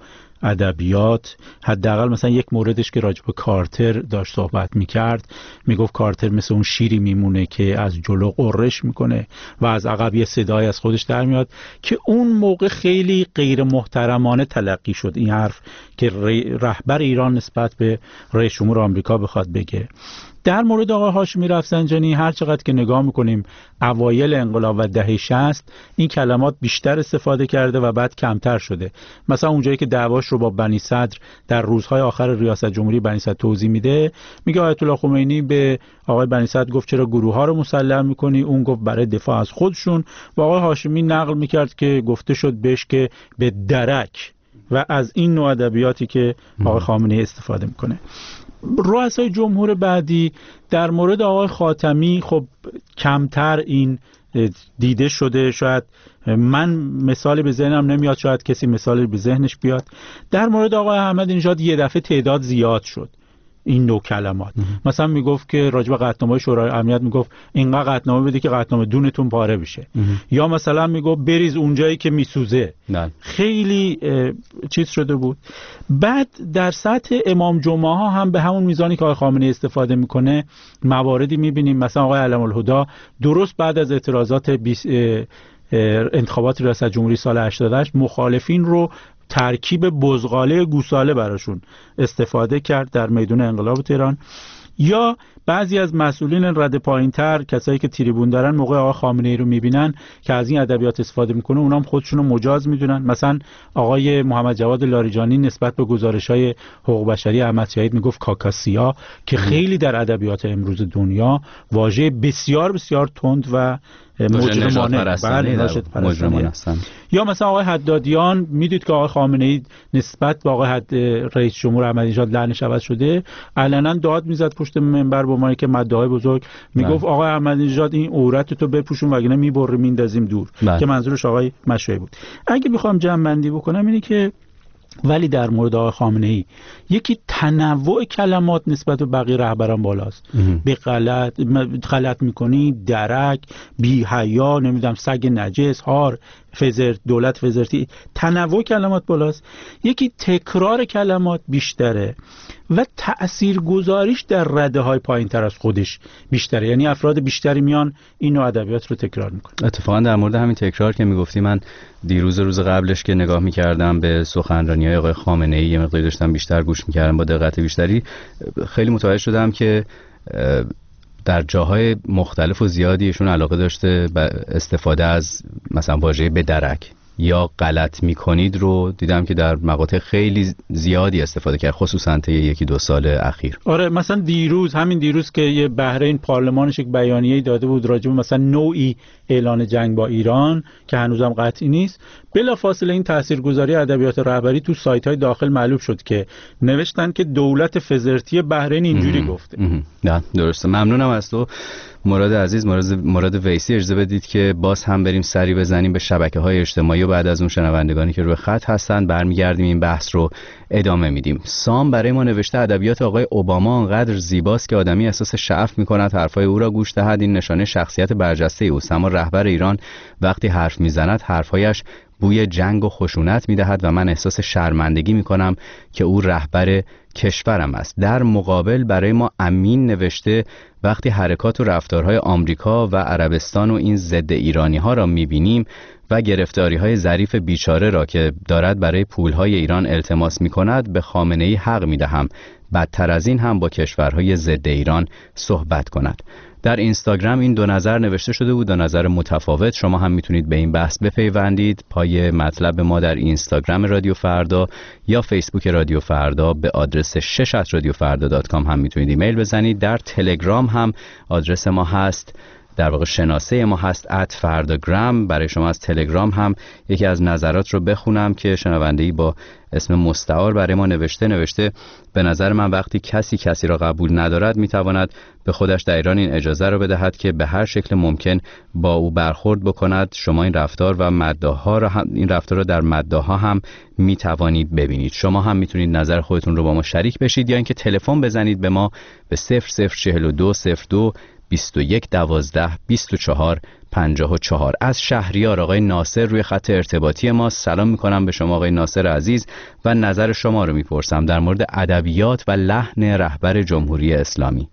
ادبیات. حداقل مثلا یک موردش که راجع به کارتر داشت صحبت میکرد، میگفت کارتر مثل اون شیری میمونه که از جلو قررش میکنه و از عقب یه صدای از خودش در میاد، که اون موقع خیلی غیر محترمانه تلقی شد این حرف که رهبر ایران نسبت به رئیس جمهور آمریکا بخواد بگه. در مورد آقای هاشمی رفسنجانی هر چقدر که نگاه میکنیم اوایل انقلاب و دهه شصت این کلمات بیشتر استفاده کرده و بعد کمتر شده. مثلا اونجایی که دعواش رو با بنی صدر در روزهای آخر ریاست جمهوری بنی صدر توضیح میده، میگه آیت الله خمینی به آقای بنی صدر گفت چرا گروه ها رو مسلح میکنی؟ اون گفت برای دفاع از خودشون. و آقای هاشمی نقل میکرد که گفته شد بهش که به درک، و از این نوع ادبیاتی که آقای خامنه‌ای استفاده میکنه. رؤسای جمهور بعدی در مورد آقای خاتمی خب کمتر این دیده شده، شاید من مثالی به ذهنم نمیاد، شاید کسی مثالی به ذهنش بیاد. در مورد آقای احمدی نژاد یه دفعه تعداد زیاد شد این نوع کلمات. مثلا میگفت که راجع به قطعنامه شورای امنیت میگفت اینقدر قطعنامه بده که قطعنامه دونتون پاره بشه، یا مثلا میگفت بریز اونجایی که میسوزه. نه. خیلی چیز شده بود. بعد در سطح امام جمعه ها هم به همون میزانی که آقای خامنه‌ای استفاده میکنه مواردی میبینیم. مثلا آقای علم الهدی درست بعد از اعتراضات انتخابات ریاست جمهوری سال هشتاد و هشت مخالفین رو ترکیب بزغاله گوساله براشون استفاده کرد در میدون انقلاب تهران. یا بعضی از مسئولین رده پایین‌تر، کسایی که تریبون دارن، موقع آقای خامنه‌ای رو میبینن که از این ادبیات استفاده میکنه، اونام خودشون رو مجاز میدونن. مثلا آقای محمد جواد لاریجانی نسبت به گزارش‌های حقوق بشری احمد شهید میگفت کاکاسیا، که خیلی در ادبیات امروز دنیا واژه بسیار بسیار تند و مجرمانه مجرمانه هستن. یا مثلا آقای حدادیان، میدید که آقای خامنه‌ای نسبت به آقای حد رئیس جمهور احمدی نژاد لعنش عوض شده، علنا داد میزد پشت منبر با ما که مدعای بزرگ، میگفت آقای احمدی نژاد این عورت تو بپوشون وگرنه میبره میندازیم دور، بله. که منظورش آقای مشروعی بود. اگه بخوام جمع بندی بکنم اینه که ولی در مورد آقای خامنه‌ای یکی تنوع کلمات نسبت به بقیه رهبران بالاست. به غلط غلط میکنی، درک، بی حیا، نمیدونم سگ نجس، هار، فزر، دولت فزرتی، تنوع کلمات بالاست. یکی تکرار کلمات بیشتره و تأثیرگذاریش در رده های پایین تر از خودش بیشتره، یعنی افراد بیشتری میان این نوع ادبیات رو تکرار میکنن. اتفاقا در مورد همین تکرار که میگفتی، من دیروز روز قبلش که نگاه میکردم به سخنرانی‌های آقای خامنه‌ای، یه مقداری داشتم بیشتر گوش میکردم با دقت بیشتری، خیلی متوجه شدم که در جاهای مختلف و زیادی ایشون علاقه داشته به استفاده از مثلا واژه به درک یا غلط میکنید رو دیدم که در مقاطع خیلی زیادی استفاده کرد، خصوصا طی یکی دو سال اخیر. آره، مثلا دیروز، همین دیروز که یه بحرین پارلمانش یک بیانیه‌ای داده بود راجع به مثلا نوعی اعلان جنگ با ایران که هنوزم قطعی نیست، بلافاصله این تاثیرگذاری ادبیات رهبری تو سایت‌های داخل معلوم شد که نوشتن که دولت فزرتی بحرین اینجوری ام گفته. ام نه درسته. ممنونم از تو مراد عزیز. مراد مراد ویسی، اجازه بدید که باز هم بریم سری بزنیم به شبکه‌های اجتماعی و بعد از اون شنوندگانی که روی خط هستن برمیگردیم این بحث رو ادامه میدیم. سام برای ما نوشته ادبیات آقای اوباما انقدر زیباست که آدمی احساس شعف می‌کند حرفای او را گوش دهد. این نشانه شخصیت برجسته اوست، اما رهبر ایران وقتی حرف میزند حرفایش بوی جنگ و خشونت میدهد و من احساس شرمندگی میکنم که او رهبر کشورم است. در مقابل برای ما امین نوشته وقتی حرکات و رفتارهای آمریکا و عربستان و این ضد ایرانی ها را میبینیم و گرفتاری های ظریف بیچاره را که دارد برای پولهای ایران التماس میکند، به خامنه‌ای حق میدهم بدتر از این هم با کشورهای ضد ایران صحبت کند. در اینستاگرام این دو نظر نوشته شده بود، دو نظر متفاوت. شما هم میتونید به این بحث بپیوندید. پای مطلب ما در اینستاگرام رادیو فردا یا فیسبوک رادیو فردا به آدرس شش ات رادیو فردا دات کام هم میتونید ایمیل بزنید. در تلگرام هم آدرس ما هست، در واقع شناسه ما هست ات فرداگرام. برای شما از تلگرام هم یکی از نظرات رو بخونم که شنونده‌ای با اسم مستعار برای ما نوشته نوشته به نظر من وقتی کسی کسی را قبول ندارد میتواند به خودش در ایران این اجازه را بدهد که به هر شکل ممکن با او برخورد بکند. شما این رفتار و مداح‌ها را هم این رفتار را در مداح‌ها هم میتوانید ببینید. شما هم میتونید نظر خودتون رو با ما شریک بشید یا اینکه تلفن بزنید به ما به صفر صفر چهل و دو صفر دو بیست و یک دوازده بیست و چهار پنجاه و چهار. از شهریار آقای ناصر روی خط ارتباطی ما. سلام میکنم به شما آقای ناصر عزیز و نظر شما رو میپرسم در مورد ادبیات و لحن رهبر جمهوری اسلامی.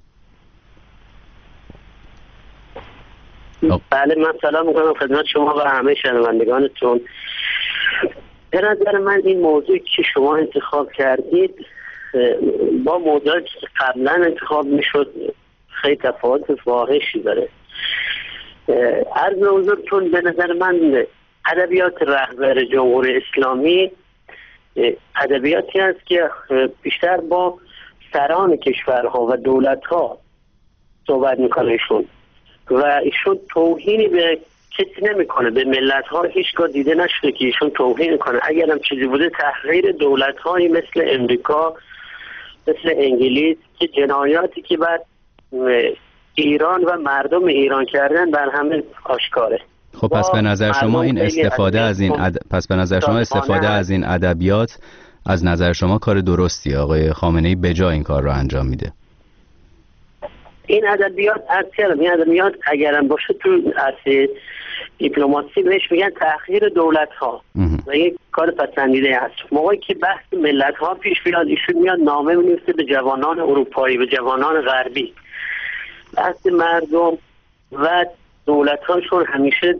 بله، من سلام میکنم خدمت شما و همه شنوندگانتون. به نظر من این موضوعی که شما انتخاب کردید با موضوعی که قبلا انتخاب میشد خیلی تفاوت واضحی داره. عرض حضورتون به نظر من ادبیات رهبر جمهوری اسلامی ادبیاتی است که بیشتر با سران کشورها و دولتها صحبت میکنه ایشون و ایشون توهینی به کسی نمیکنه، به ملت ها هیچگاه دیده نشده که ایشون توهین کنه. اگر هم چیزی بوده تحقیر دولت هایی مثل امریکا، مثل انگلیس که جنایاتی که بر ایران و مردم ایران کردن بر همه آشکاره. خب پس به نظر شما این استفاده از این اد... پس به نظر شما استفاده از این ادبیات از نظر شما کار درستی آقای خامنه‌ای به جای این کار رو انجام میده؟ این ادبیات اصلا این ادبیات اگرم باشه تو عرصه دیپلماسی بهش میگن تحقیر دولت ها و یک کار پسندیده است. موقعی که بحث ملت ها پیش بیاد ایشون میاد نامه می‌نویسه به جوانان اروپایی، به جوانان غربی. بحث مردم و دولت هاشون همیشه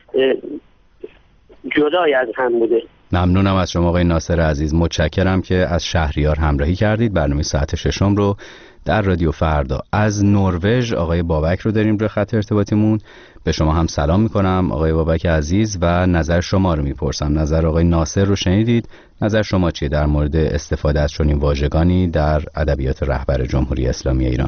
جدای از هم بوده. ممنونم از شما آقای ناصر عزیز، متشکرم که از شهریار همراهی کردید. برنامه ساعت ششم رو در رادیو فردا از نروژ آقای بابک رو داریم روی خط ارتباطیمون. به شما هم سلام میکنم آقای بابک عزیز و نظر شما رو میپرسم. نظر آقای ناصر رو شنیدید، نظر شما چیه در مورد استفاده از چنین واژگانی در ادبیات رهبر جمهوری اسلامی ایران؟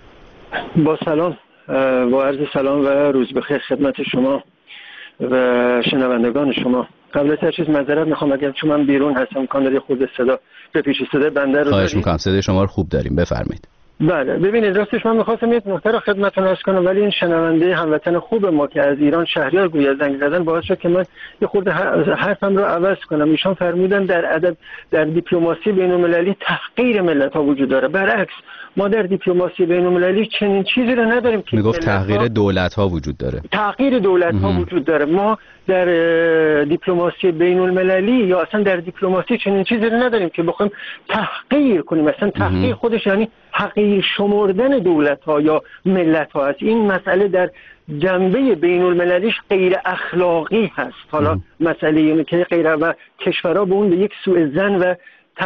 با سلام، با عرض سلام و روز بخیر خدمت شما و شنوندگان شما. قبل از هر چیز معذرت میخوام اگر چون من بیرون هستم کانداری خود صدا به پیش صدا بنده رو خواهش میکنم. صدای شما رو خوب داریم، بفرمایید. بله ببینید راستش من میخواستم یک نکته رو خدمتتون عرض کنم ولی این شنونده هموطن خوب ما که از ایران شهریار گویا زنگ زدن باعث شد که من یه خورده حرفم رو عوض کنم. ایشان فرمودن در ادب در دیپلماسی بین‌المللی تحقیر ملت‌ها وجود داره. برعکس ما در دیپلماسی بین‌المللی چنین چیزی رو نداریم که میگفت تحقیر دولت‌ها وجود داره. تحقیر دولت‌ها وجود داره. ما در دیپلماسی بین‌المللی یا اصلا در دیپلماسی چنین چیزی رو نداریم که بخوایم تحقیر کنیم. مثلا تحقیر خودش یعنی حقیر شمردن دولت‌ها یا ملت‌ها است. این مسئله در جنبه بین‌المللیش غیر اخلاقی هست. حالا مسئله اینه که غیر و کشورها به اون به یک سوء ظن و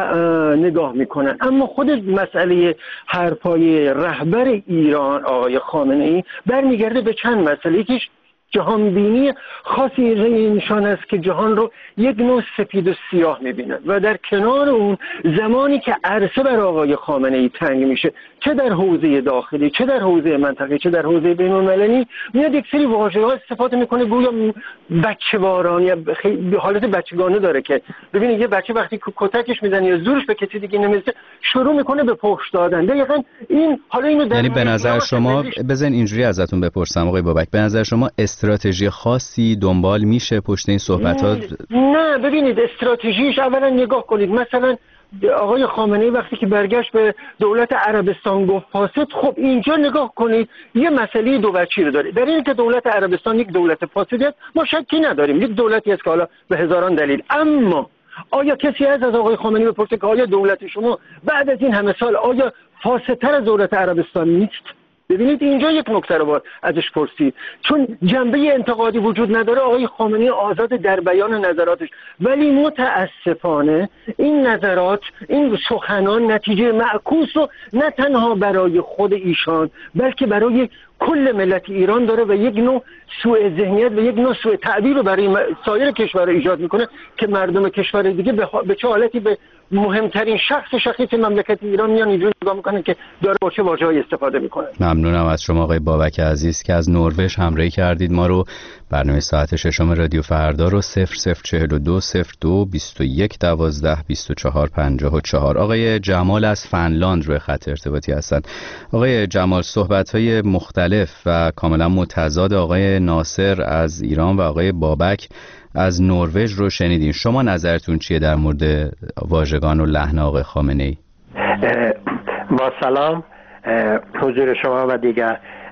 نگاه میکنن. اما خود مسئله حرفای رهبر ایران آقای خامنه‌ای برمیگرده به چند مسئله. یکیش جهان بینی خاصی اینشان است که جهان رو یک نوع سفید و سیاه میبینند و در کنار اون زمانی که عرصه بر آقای خامنه‌ای تنگ میشه چه در حوزه داخلی چه در حوزه منطقه چه در حوزه بین‌المللی میاد یک سری واژه‌ها استفاده میکنه گویا بچه‌وارانه یا حالت بچگانه داره که ببینید یه بچه وقتی کتکش میزنه یا زورش به کسی دیگه نمیرسه شروع میکنه به فحش دادن. دقیقاً این حالا اینو یعنی به نظر شما بزن اینجوری ازتون بپرسم آقای بابک، به نظر شما استراتژی خاصی دنبال میشه پشت این صحبت‌ها؟ نه ببینید استراتژیش اولا نگاه کنید. مثلا آقای خامنه‌ای وقتی که برگشت به دولت عربستان گفت فاسد، خب اینجا نگاه کنید یه مسئله دو وجهی رو داره. در این که دولت عربستان یک دولت فاسدی است ما شکی نداریم، یک دولتی است که حالا به هزاران دلیل. اما آیا کسی از از آقای خامنه‌ای بپرسه که آیا دولت شما بعد از این همه سال آیا فاسدتر از دولت عربستان نیست؟ ببینید اینجا یک نکته رو باید ازش پرسید، چون جنبه انتقادی وجود نداره. آقای خامنه‌ای آزاد در بیان نظراتش، ولی متاسفانه این نظرات این سخنان نتیجه معکوس رو نه تنها برای خود ایشان بلکه برای کل ملت ایران داره و یک نوع سوء ذهنیت و یک نوع سوء تعبیر رو برای سایر کشورها ایجاد میکنه که مردم کشور دیگه به چه حالتی به مهمترین شخص شخصی مملکت ایران میان اینجوری نگاه میکنن که داره با چه واژه‌ای استفاده میکنه. ممنونم از شما آقای بابک عزیز که از نروژ همراهی کردید ما رو. برنامه ساعت ششم رادیو فردا رو صفر صفر چهل و دو صفر دو بیست و یک دوازده بیست و چهار پنجاه و چهار. آقای جمال از فنلاند روی خط ارتباطی هستند. آقای جمال صحبت‌های مختلف و کاملا متضاد آقای ناصر از ایران و آقای بابک از نروژ رو شنیدین. شما نظرتون چیه در مورد واژگان و لحن آقای خامنه‌ای؟ با سلام حضور شما و دیگر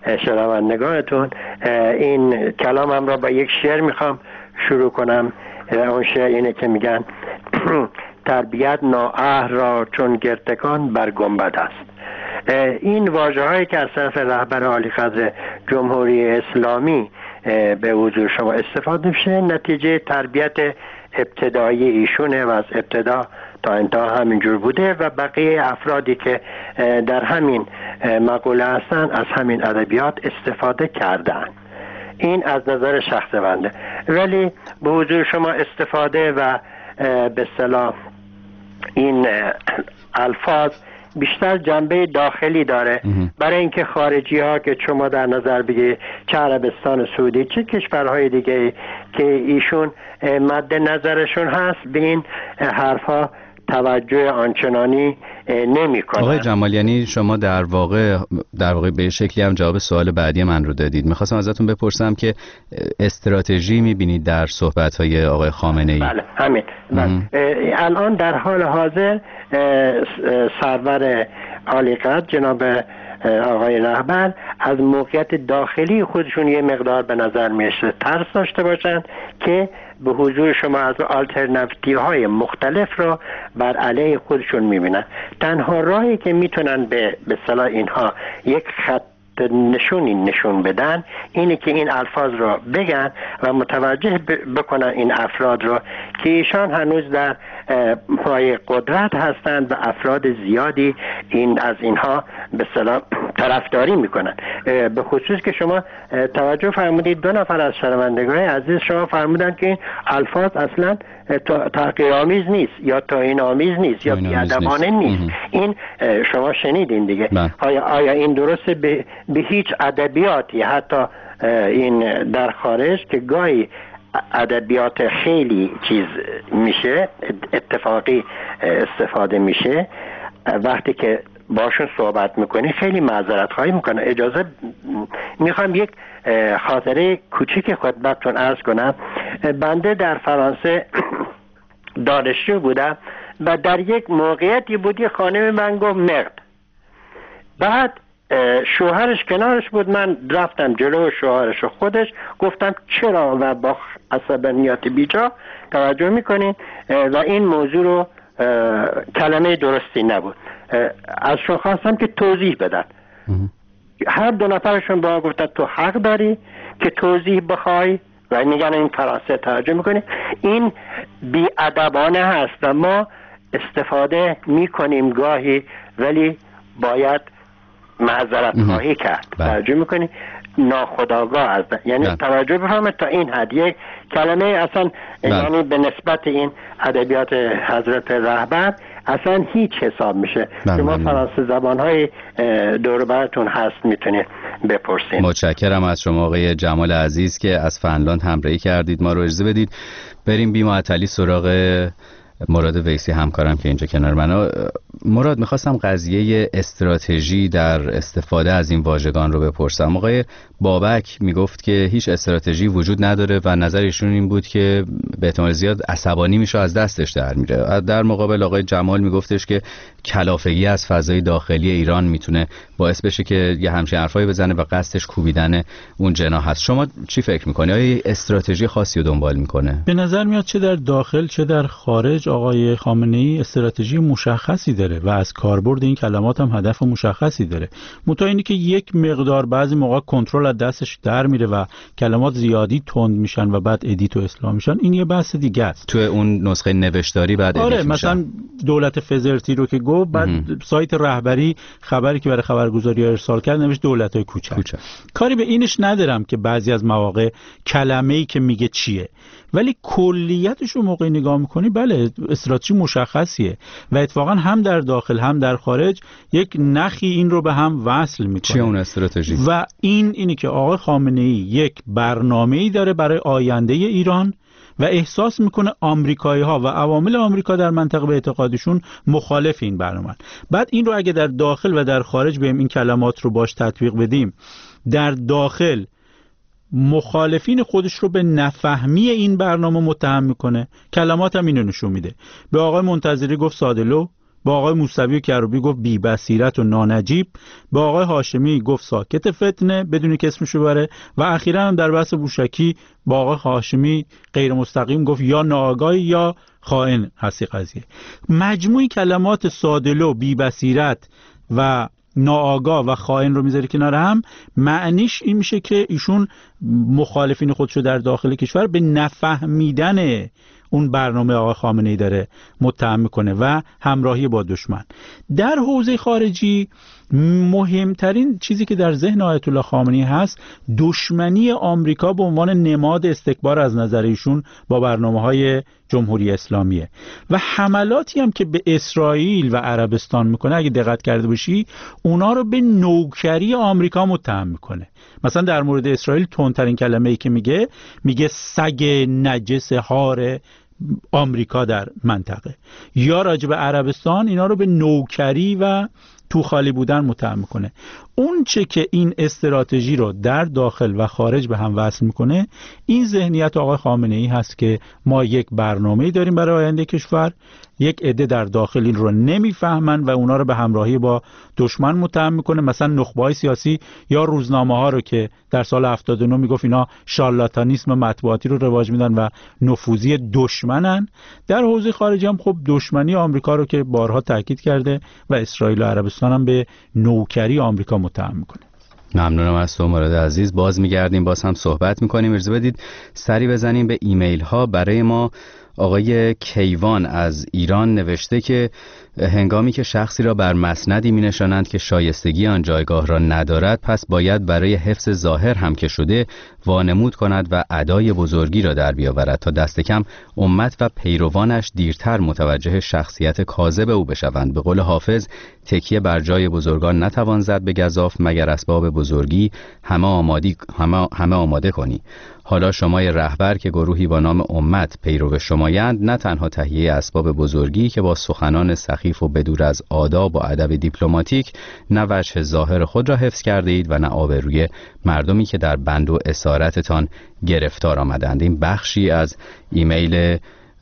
شنوندگانتون. این کلامم را با یک شعر میخوام شروع کنم. اون شعر اینه که میگن تربیت نااهل را چون گرتکان بر گنبد است. این واژه هایی که از طرف رهبر عالیقدر جمهوری اسلامی به حضور شما استفاده میشه نتیجه تربیت ابتدایی ایشونه و از ابتدا تا انتها همینجور بوده و بقیه افرادی که در همین مقوله هستن از همین ادبیات استفاده کردن. این از نظر شخص بنده، ولی به حضور شما استفاده و به اصطلاح این الفاظ بیشتر جنبه داخلی داره برای اینکه خارجی ها که شما در نظر بگیرید چه عربستان سعودی چه کشورهای دیگه که ایشون مد نظرشون هست به این حرفا توجه آنچنانی نمی کنن. آقای جمالی، یعنی شما در واقع در واقع به شکلی هم جواب سوال بعدی من رو دادید. میخواستم ازتون بپرسم که استراتژی میبینید در صحبت‌های آقای خامنه‌ای؟ بله همین. بله. الان در حال حاضر سرور عالیقدر جناب آقای رهبر از موقعیت داخلی خودشون یه مقدار به نظر میشه ترس داشته باشن که به حضور شما از آلترناتیو های مختلف را بر علیه خودشون میبینن. تنها راهی که میتونن به به اصطلاح اینها یک خط نشونی نشون بدن اینه که این الفاظ را بگن و متوجه بکنن این افراد را که ایشان هنوز در پای قدرت هستند و افراد زیادی این از اینها به اصطلاح طرفداری میکنن. به خصوص که شما توجه فرمودید دو نفر از شنوندگان عزیز شما فرمودن که این الفاظ اصلا تحقیرآمیز نیست یا توهین‌آمیز نیست یا بی‌ادبانه نیست. این شما شنیدین دیگه. آیا آیا این درسته؟ به, به هیچ ادبیاتی حتی این در خارج که گاهی ادبیات خیلی چیز میشه اتفاقی استفاده میشه وقتی که باشون صحبت میکنی خیلی معذرت خواهی میکنه. اجازه میخوام یک خاطره کوچیک خدمتتون عرض کنم. بنده در فرانسه دانشجو بودم و در یک موقعیتی بودی خانم من گفت مرد. بعد شوهرش کنارش بود، من رفتم جلو شوهرش و خودش گفتم چرا و با عصبانیت بیجا توجه میکنین و این موضوع رو کلمه درستی نبود. ازشون خواستم که توضیح بدن. هر دو نفرشون با گفتن تو حق داری که توضیح بخوای و میگن این فرانسه ترجمه میکنی. این بی‌ادبانه هست و ما استفاده میکنیم گاهی ولی باید معذرت خواهی کرد. توجه میکنی ناخودآگاه هست، یعنی بله. توجه بفرمایید تا این حد یک کلمه اصلا بله. یعنی به نسبت این ادبیات حضرت رهبر اصلا هیچ حساب میشه. شما فرانسه زبانهای دور براتون هست میتونید بپرسید. متشکرم از شما آقای جمال عزیز که از فنلاند همراهی کردید. ما رو اجازه بدید بریم بی معطلی سراغ مراد ویسی همکارم که اینجا کنار منه. مراد، میخواستم قضیه استراتژی در استفاده از این واژگان رو بپرسم. آقای بابک میگفت که هیچ استراتژی وجود نداره و نظر ایشون این بود که به احتمال زیاد عصبانی میشه از دستش در میره. در مقابل آقای جمال میگفتش که کلافگی از فضای داخلی ایران میتونه باعث بشه که یه همچین حرفایی بزنه و قصدش کوبیدن اون جناح هست. شما چی فکر میکنی؟ آیا استراتژی خاصی رو دنبال میکنه؟ به نظر میاد چه در داخل چه در خارج آقای خامنه‌ای استراتژی مشخصی داره و از کاربرد این کلمات هم هدف مشخصی داره. متأ اینی که یک مقدار بعضی موقع کنترل از دستش در میره و کلمات زیادی تند میشن و بعد ادیت و اصلاح میشن، این یه بحث دیگه است. تو اون نسخه نوشتاری بعد آره ادیت میشن. مثلا دولت فزرتی رو که گفت بعد ام. سایت رهبری خبری که برای خبرگزاری ارسال کرد نوشت دولت‌های کوچک. کوچک. کاری به اینش ندارم که بعضی از مواقع کلمه‌ای که میگه چیه، ولی کلیتش رو موقع نگاه میکنی بله استراتژی مشخصیه و اتفاقا هم در داخل هم در خارج یک نخی این رو به هم وصل میکنه. چیه اون استراتژی؟ و این اینی که آقای خامنه‌ای یک برنامه‌ای داره برای آینده ایران و احساس میکنه آمریکایی‌ها و عوامل آمریکا در منطقه به اعتقادشون مخالف این برنامه. بعد این رو اگه در داخل و در خارج بهم این کلمات رو باش تطبیق بدیم، در داخل مخالفین خودش رو به نفهمی این برنامه متهم میکنه. کلمات هم اینو نشون میده. به آقای منتظری گفت ساده‌لو، با آقای موسوی و کروبی گفت بی بصیرت و نانجیب، با آقای هاشمی گفت ساکت فتنه بدون که اسمشو بره، و اخیراً هم در بحث بوشکی با آقای هاشمی غیر مستقیم گفت یا ناآگاه یا خائن هستی قضیه. مجموعی کلمات سادلو، بی بصیرت و ناآگاه و خائن رو میذاری کنار هم، معنیش این میشه که ایشون مخالفین خودشو در داخل کشور به نفهمیدن اون برنامه آقای خامنه‌ای داره متهم میکنه و همراهی با دشمن. در حوزه خارجی مهمترین چیزی که در ذهن آیت الله خامنه‌ای هست دشمنی آمریکا به عنوان نماد استکبار از نظر ایشون با برنامه‌های جمهوری اسلامیه و حملاتی هم که به اسرائیل و عربستان میکنه، اگه دقت کرده باشی اونا رو به نوکری آمریکا متهم میکنه. مثلا در مورد اسرائیل تندترین کلمه‌ای که میگه میگه سگ نجس هار آمریکا در منطقه، یا راجع به عربستان اینا رو به نوکری و تو خالی بودن متهم میکنه. اون چه که این استراتژی رو در داخل و خارج به هم وصل میکنه این ذهنیت آقای خامنه‌ای هست که ما یک برنامه‌ای داریم برای آینده کشور، یک عده در داخل این رو نمیفهمن و اونا رو به همراهی با دشمن متهم میکنه. مثلا نخبه‌های سیاسی یا روزنامه‌ها رو که در سال هفتاد و نه میگفت اینا شارلاتانیسم مطبوعاتی رو رواج میدن و نفوذی دشمنن، در حوزه خارجی هم خب دشمنی آمریکا رو که بارها تاکید کرده و اسرائیل و عربستان هم به نوکری آمریکا متهم میکنه. ممنونم از تو مراد عزیز. باز میگردیم باز هم صحبت میکنیم. اجازه بدید سری بزنیم به ایمیل ها. برای ما آقای کیوان از ایران نوشته که هنگامی که شخصی را بر مسندی می نشانند که شایستگی آن جایگاه را ندارد، پس باید برای حفظ ظاهر هم که شده وانمود کند و ادای بزرگی را در بیاورد تا دست کم امت و پیروانش دیرتر متوجه شخصیت کاذب او بشوند. به قول حافظ تکیه بر جای بزرگان نتوان زد به گزاف، مگر اسباب بزرگی همه آمادی همه, همه آماده کنی. حالا شمای رهبر که گروهی با نام امت پیرو شمایند، نه تنها تهیه اسباب بزرگی که با سخنان سخیف و بدور از آداب و ادب دیپلماتیک نه وجه ظاهر خود را حفظ کرده اید و نه آبروی مردمی که در بند و اسارتتان گرفتار آمدند. این بخشی از ایمیل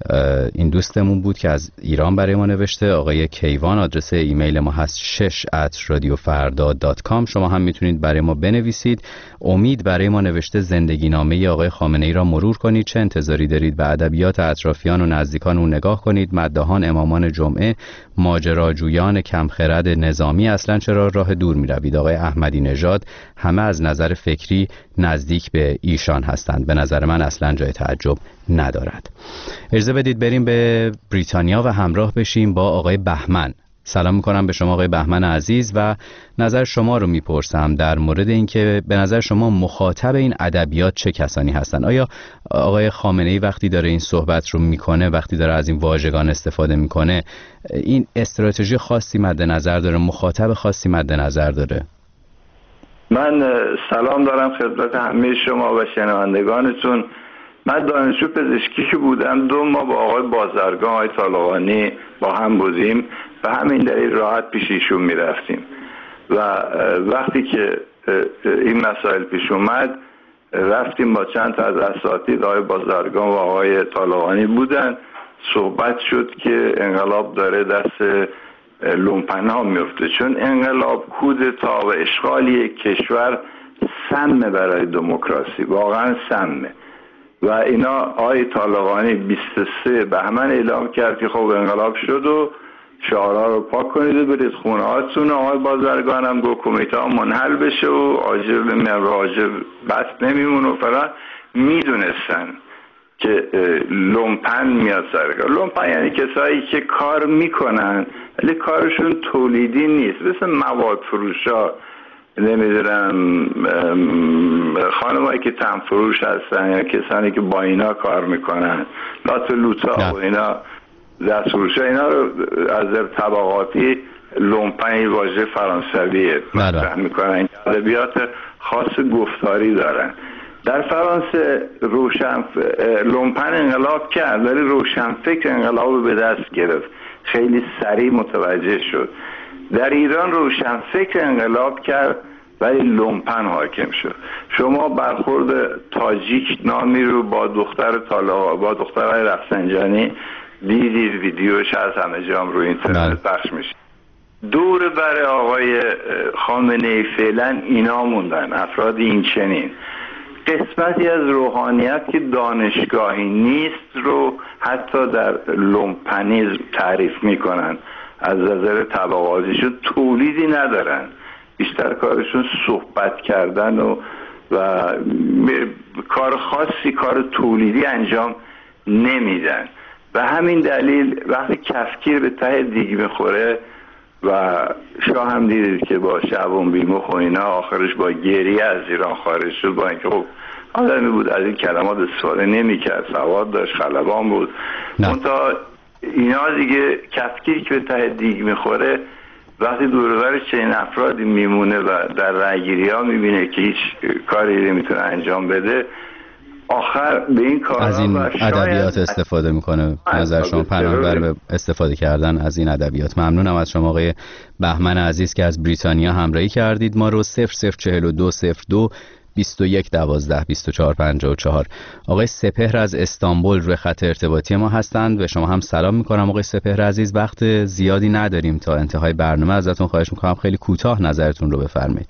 این دوستمون بود که از ایران برای ما نوشته. آقای کیوان آدرس ایمیل ما هست شش ات رادیو فردا دات کام. شما هم میتونید برای ما بنویسید. امید برای ما نوشته زندگی نامه آقای خامنه‌ای را مرور کنید، چه انتظاری دارید به ادبیات اطرافیان و نزدیکان او نگاه کنید. مداحان امامان جمعه، ماجراجویان کمخرد نظامی، اصلا چرا راه دور میروید؟ آقای احمدی نژاد، همه از نظر فکری نزدیک به ایشان هستند. به نظر من اصلا جای تعجب ندارد. اجازه بدید بریم به بریتانیا و همراه بشیم با آقای بهمن. سلام میکنم به شما آقای بهمن عزیز و نظر شما رو میپرسم در مورد اینکه به نظر شما مخاطب این ادبیات چه کسانی هستند. آیا آقای خامنه‌ای وقتی داره این صحبت رو میکنه، وقتی داره از این واژگان استفاده میکنه، این استراتژی خاصی مد نظر داره، مخاطب خاصی مد نظر داره؟ من سلام دارم خدمت همه شما و شنوندگانتون. من دانشجو پزشکی که بودم دو ماه با آقای بازرگان آقای طالقانی با هم بودیم و همین دلیل راحت پیش ایشون میرفتیم و وقتی که این مسائل پیش اومد رفتیم با چند تا از اساتید، آقای بازرگان و آقای طالقانی بودن، صحبت شد که انقلاب داره دست لومپنها میفته، چون انقلاب کودتا و اشغال یک کشور سمه برای دموکراسی، واقعا سمه. و اینا آقای طالقانی بیست و سه بهمن اعلام کرد که خب انقلاب شد و شعارها رو پاک کنید و برید خونه هاتون. آقای بازرگان هم گفت کمیته ها منحل بشه و آجر میان و آجر بست نمیمون و فقط میدونستن که لومپن میاد سرکار. لومپن یعنی کسایی که کار میکنن ولی کارشون تولیدی نیست، مثل مواد فروشا، نمیدونم خانمایی که تن فروش هستن یا کسانی که با اینا کار میکنن، لات لوتا و اینا دست فروش ها، اینا رو از طبقاتی لومپن واژه فرانسویه مطرح میکنن. ادبیات خاص گفتاری دارن. در فرانسه روشن لومپن انقلاب کرد ولی روشن فکر انقلاب به دست گرفت، خیلی سریع متوجه شد. در ایران روشن فکر انقلاب کرد ولی لومپن حاکم شد. شما برخورد تاجیک نامی رو با دختر طالقانی با دخترای رفسنجانی دیدید ویدیوش از همه جام روی اینترنت پخش میشه. دور بر آقای خامنه ای فعلا اینا موندن، افراد این چنین قسمتی از روحانیت که دانشگاهی نیست رو حتی در لومپنیزم تعریف میکنن. از نظر طبقاتیشون تولیدی ندارن، بیشتر کارشون صحبت کردن و و کار خاصی، کار تولیدی انجام نمیدن. و همین دلیل وقتی کفگیر به ته دیگ میخوره و شاه هم دیدید که با شعبان بیمخ و اینا آخرش با گریه از ایران خارج شد، با اینکه خب آدمی بود از این کلمات استفاده نمی‌کرد، سواد داشت، خلبان بود. منتها اینا دیگه کفگیری که به ته دیگ میخوره وقتی دورورش چنین افرادی میمونه و در رأیگیری ها میبینه که هیچ کاری نمیتونه انجام بده، آخر به این کار از این ادبیات استفاده میکنه. نظر شما پناهبر به استفاده کردن از این ادبیات. ممنونم از شما آقای بهمن عزیز که از بریتانیا همراهی کردید ما رو. صفر صفر چهل و دو صفر دو بیست و یک دوازده بیست و چهار پنجاه و چهار. آقای سپهر از استانبول روی خط ارتباطی ما هستند. به شما هم سلام میکنم آقای سپهر عزیز. وقت زیادی نداریم تا انتهای برنامه، ازتون خواهش میکنم خیلی کوتاه نظرتون رو بفرمایید.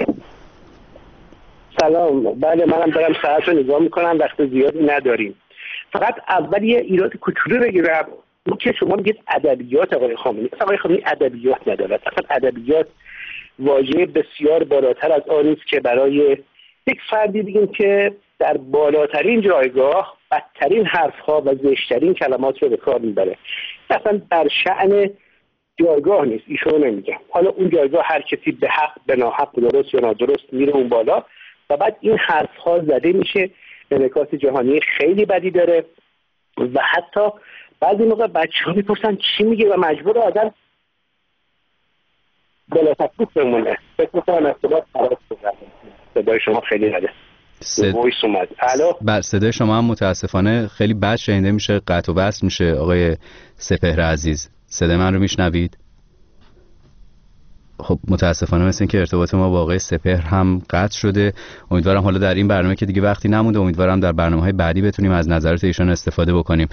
سلام. بله منم دارم ساعت رو نگاه میکنم، وقت زیادی نداریم. فقط اول یه ایراد کوچولو بگیرم، این که شما میگید ادبیات آقای خامنه‌ای، آقای خامنه‌ای ادبیات ندارد. اصلا ادبیات واژه بسیار بالاتر از آن است که برای یک فردی بگیم که در بالاترین جایگاه بدترین حرفها و زشترین کلمات رو به کار میبره. اصلا در شأن جایگاه نیست، ایشون نمیگم. حالا اون جایگاه هر کسی به حق به ناحق درست یا نادرست میره اون بالا و بعد این حرفها زده میشه، انعکاس جهانی خیلی بدی داره و حتی بعضی موقع بچه‌ها میپرسن چی میگه و مجبور آدم بلا تکلیف بمونه. فکر می‌کنم ارتباط خراب شده. صدای شما خیلی بده. صد... وایس اومد. الو. بر صدای شما هم متاسفانه خیلی بد شنیده میشه، قطع و وصل میشه. آقای سپهر عزیز صدای من رو میشنوید؟ خب متاسفانه مثل این که ارتباط ما با آقای سپهر هم قطع شده. امیدوارم حالا در این برنامه که دیگه وقتی نمونده، امیدوارم در برنامه‌های بعدی بتونیم از نظرات ایشون استفاده بکنیم.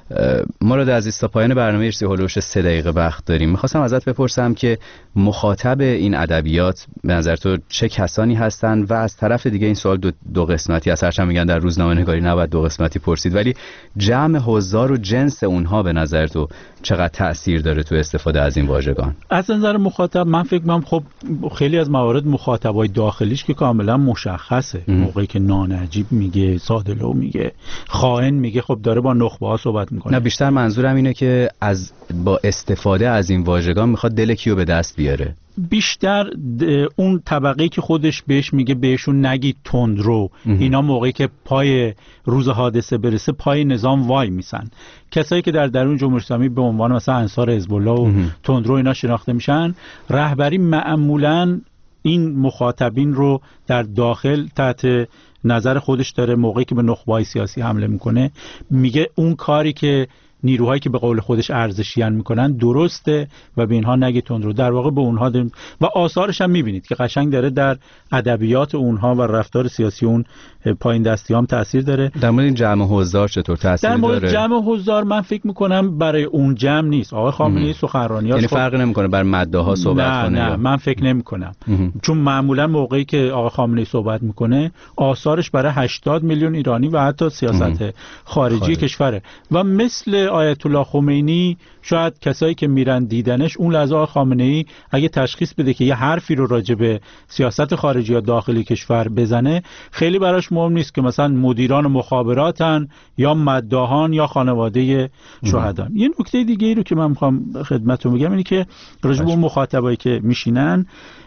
مراد عزیز تا پایان برنامه ارسی هولوش سه دقیقه وقت داریم. میخواستم ازت بپرسم که مخاطب این ادبیات به نظر تو چه کسانی هستن و از طرف دیگه این سوال دو, دو قسمتی است. هرچند میگن در روزنامه نگاری نباید دو قسمتی پرسید، ولی جمع حضار و جنس اونها به نظر تو چقدر تأثیر داره تو استفاده از این واژگان؟ از نظر مخاطب من فکر می‌کنم خب خیلی از موارد مخاطبای داخلیش که کاملا مشخصه. ام. موقعی که نانجیب میگه، ساده‌لو میگه، خائن میگه، خب داره با نخبه‌ها صحبت میکنه. نه بیشتر منظورم اینه که از با استفاده از این واژگان میخواد دل کیو به دست بیاره. بیشتر اون طبقه‌ای که خودش بهش میگه بهشون نگید تندرو، اینا موقعی که پای روز حادثه برسه پای نظام وای میسن. کسایی که در درون جمهوری اسلامی به عنوان مثلا انصار حزب الله و تندرو اینا شناخته میشن، رهبری معمولاً این مخاطبین رو در داخل تحت نظر خودش داره. موقعی که به نخبه‌های سیاسی حمله میکنه میگه اون کاری که نیروهایی که به قول خودش ارزشیان میکنن درسته و به اینها نگیتون رو در واقع به اونها داریم و آثارش هم میبینید که قشنگ داره در ادبیات اونها و رفتار سیاسی اون پایین دستی هم تاثیر داره. در مورد این جمع حضار چطور تاثیر داره؟ در مورد جمع حضار من فکر میکنم برای اون جمع نیست. آقای خامنه‌ای سخنرانیاش یعنی فرق نمیکنه بر مدده ها صحبت نه کنه؟ نه من فکر نمیکنم، چون معمولا موقعی که آقای خامنه‌ای صحبت میکنه آثارش برای هشتاد میلیون ایرانی و حتی سیاست خارجی خارج. کشوره و مثل آیت الله خمینی شاید کسایی که میرن دیدنش اون لحظه آقای خامنه‌ای اگه تشخیص بده که یه حرفی رو راجع به سیاست خارجی یا داخلی کشور بزنه، خیلی براش مهم نیست که مثلا مدیران مخابراتن یا مداحان یا خانواده شهدان. یه نکته دیگه ای رو که من میخوام خدمتتون بگم اینه که راجع به اون مخاطبایی که میشینن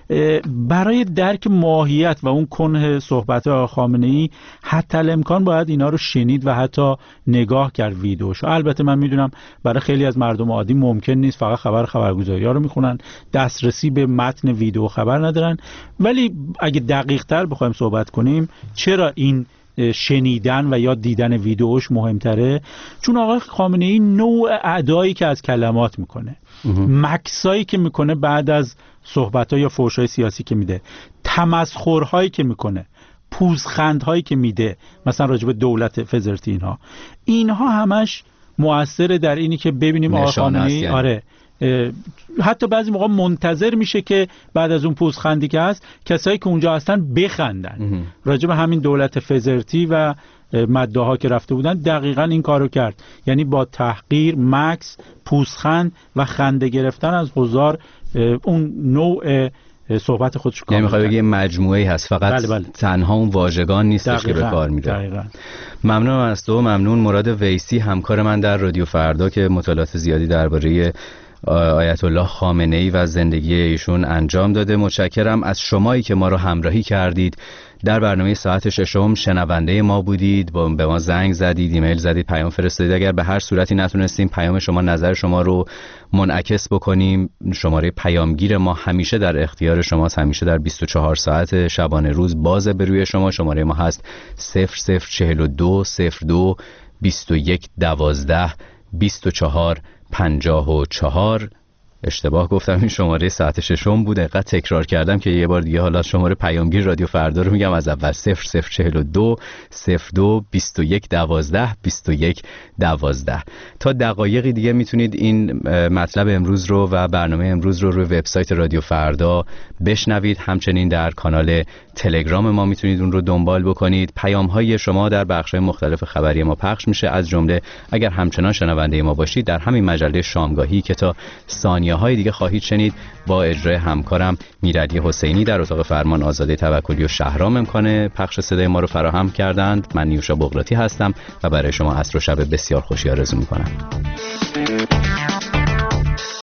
برای درک ماهیت و اون کنه صحبت آقای خامنه‌ای حتی الامکان باید اینا رو شنید و حتی نگاه کرد ویدیوشو. البته من میدونم برای خیلی از مردم عادی ممکن نیست، فقط خبر خبرگزاری‌ها رو میخونن، دسترسی به متن ویدیو خبر ندارن، ولی اگه دقیق تر بخوایم صحبت کنیم چرا این شنیدن و یا دیدن ویدیوش مهمتره؟ چون آقای خامنه‌ای نوع ادایی که از کلمات میکنه، مکسایی که میکنه بعد از صحبت‌ها یا فحش‌های سیاسی که میده، تمسخرهایی که میکنه، پوزخندهایی که میده مثلا راجع به دولت فزرتی، اینها اینها همش مؤثر در اینی که ببینیم آقای خامنه‌ای آره حتی بعضی موقع منتظر میشه که بعد از اون پوزخندی که هست کسایی که اونجا هستن بخندن. راجع به همین دولت فزرتی و مدعاها که رفته بودن دقیقاً این کارو کرد، یعنی با تحقیر، مکس، پوزخند و خنده گرفتن از حضار اون نوع صحبت خودش کار. یعنی میخوای بگی مجموعه‌ای هست، فقط بله بله. تنها اون واژگان نیستش که به کار میره. ممنون از تو. ممنون مراد ویسی همکار من در رادیو فردا که مطالعات زیادی درباره آیت الله خامنه‌ای و زندگی ایشون انجام داده. متشکرم از شمایی که ما رو همراهی کردید در برنامه ساعت ششم، شنونده ما بودید، با به ما زنگ زدید، ایمیل زدید، پیام فرستادید. اگر به هر صورتی نتونستیم پیام شما، نظر شما رو منعکس بکنیم، شماره پیامگیر ما همیشه در اختیار شماست، همیشه در بیست و چهار ساعت شبانه روز بازه به روی شما. شماره ما هست صفر صفر چهل و دو صفر دو بیست و یک دوازده بیست و چهار پنجاه و چهار. اشتباه گفتم، این شماره ساعت ششم بود، دقیقاً تکرار کردم که یه بار دیگه حالا شماره پیامگیر رادیو فردا رو میگم از اول صفر صفر چهل و دو صفر دو بیست و یک دوازده بیست و یک دوازده. تا دقایقی دیگه میتونید این مطلب امروز رو و برنامه امروز رو روی وبسایت رادیو فردا بشنوید. همچنین در کانال تلگرام ما میتونید اون رو دنبال بکنید. پیام‌های شما در بخش‌های مختلف خبری ما پخش میشه، از جمله اگر همچنان شنونده ما باشید در همین مجله شامگاهی که تا ثانیه های دیگه خواهید شنید با اجرای همکارم میرعلی حسینی در اتاق فرمان آزاده توکلی و شهرام امکان پخش صدای ما رو فراهم کردند. من نیوشا بغراتی هستم و برای شما عصر و شب بسیار خوشی آرزو میکنم.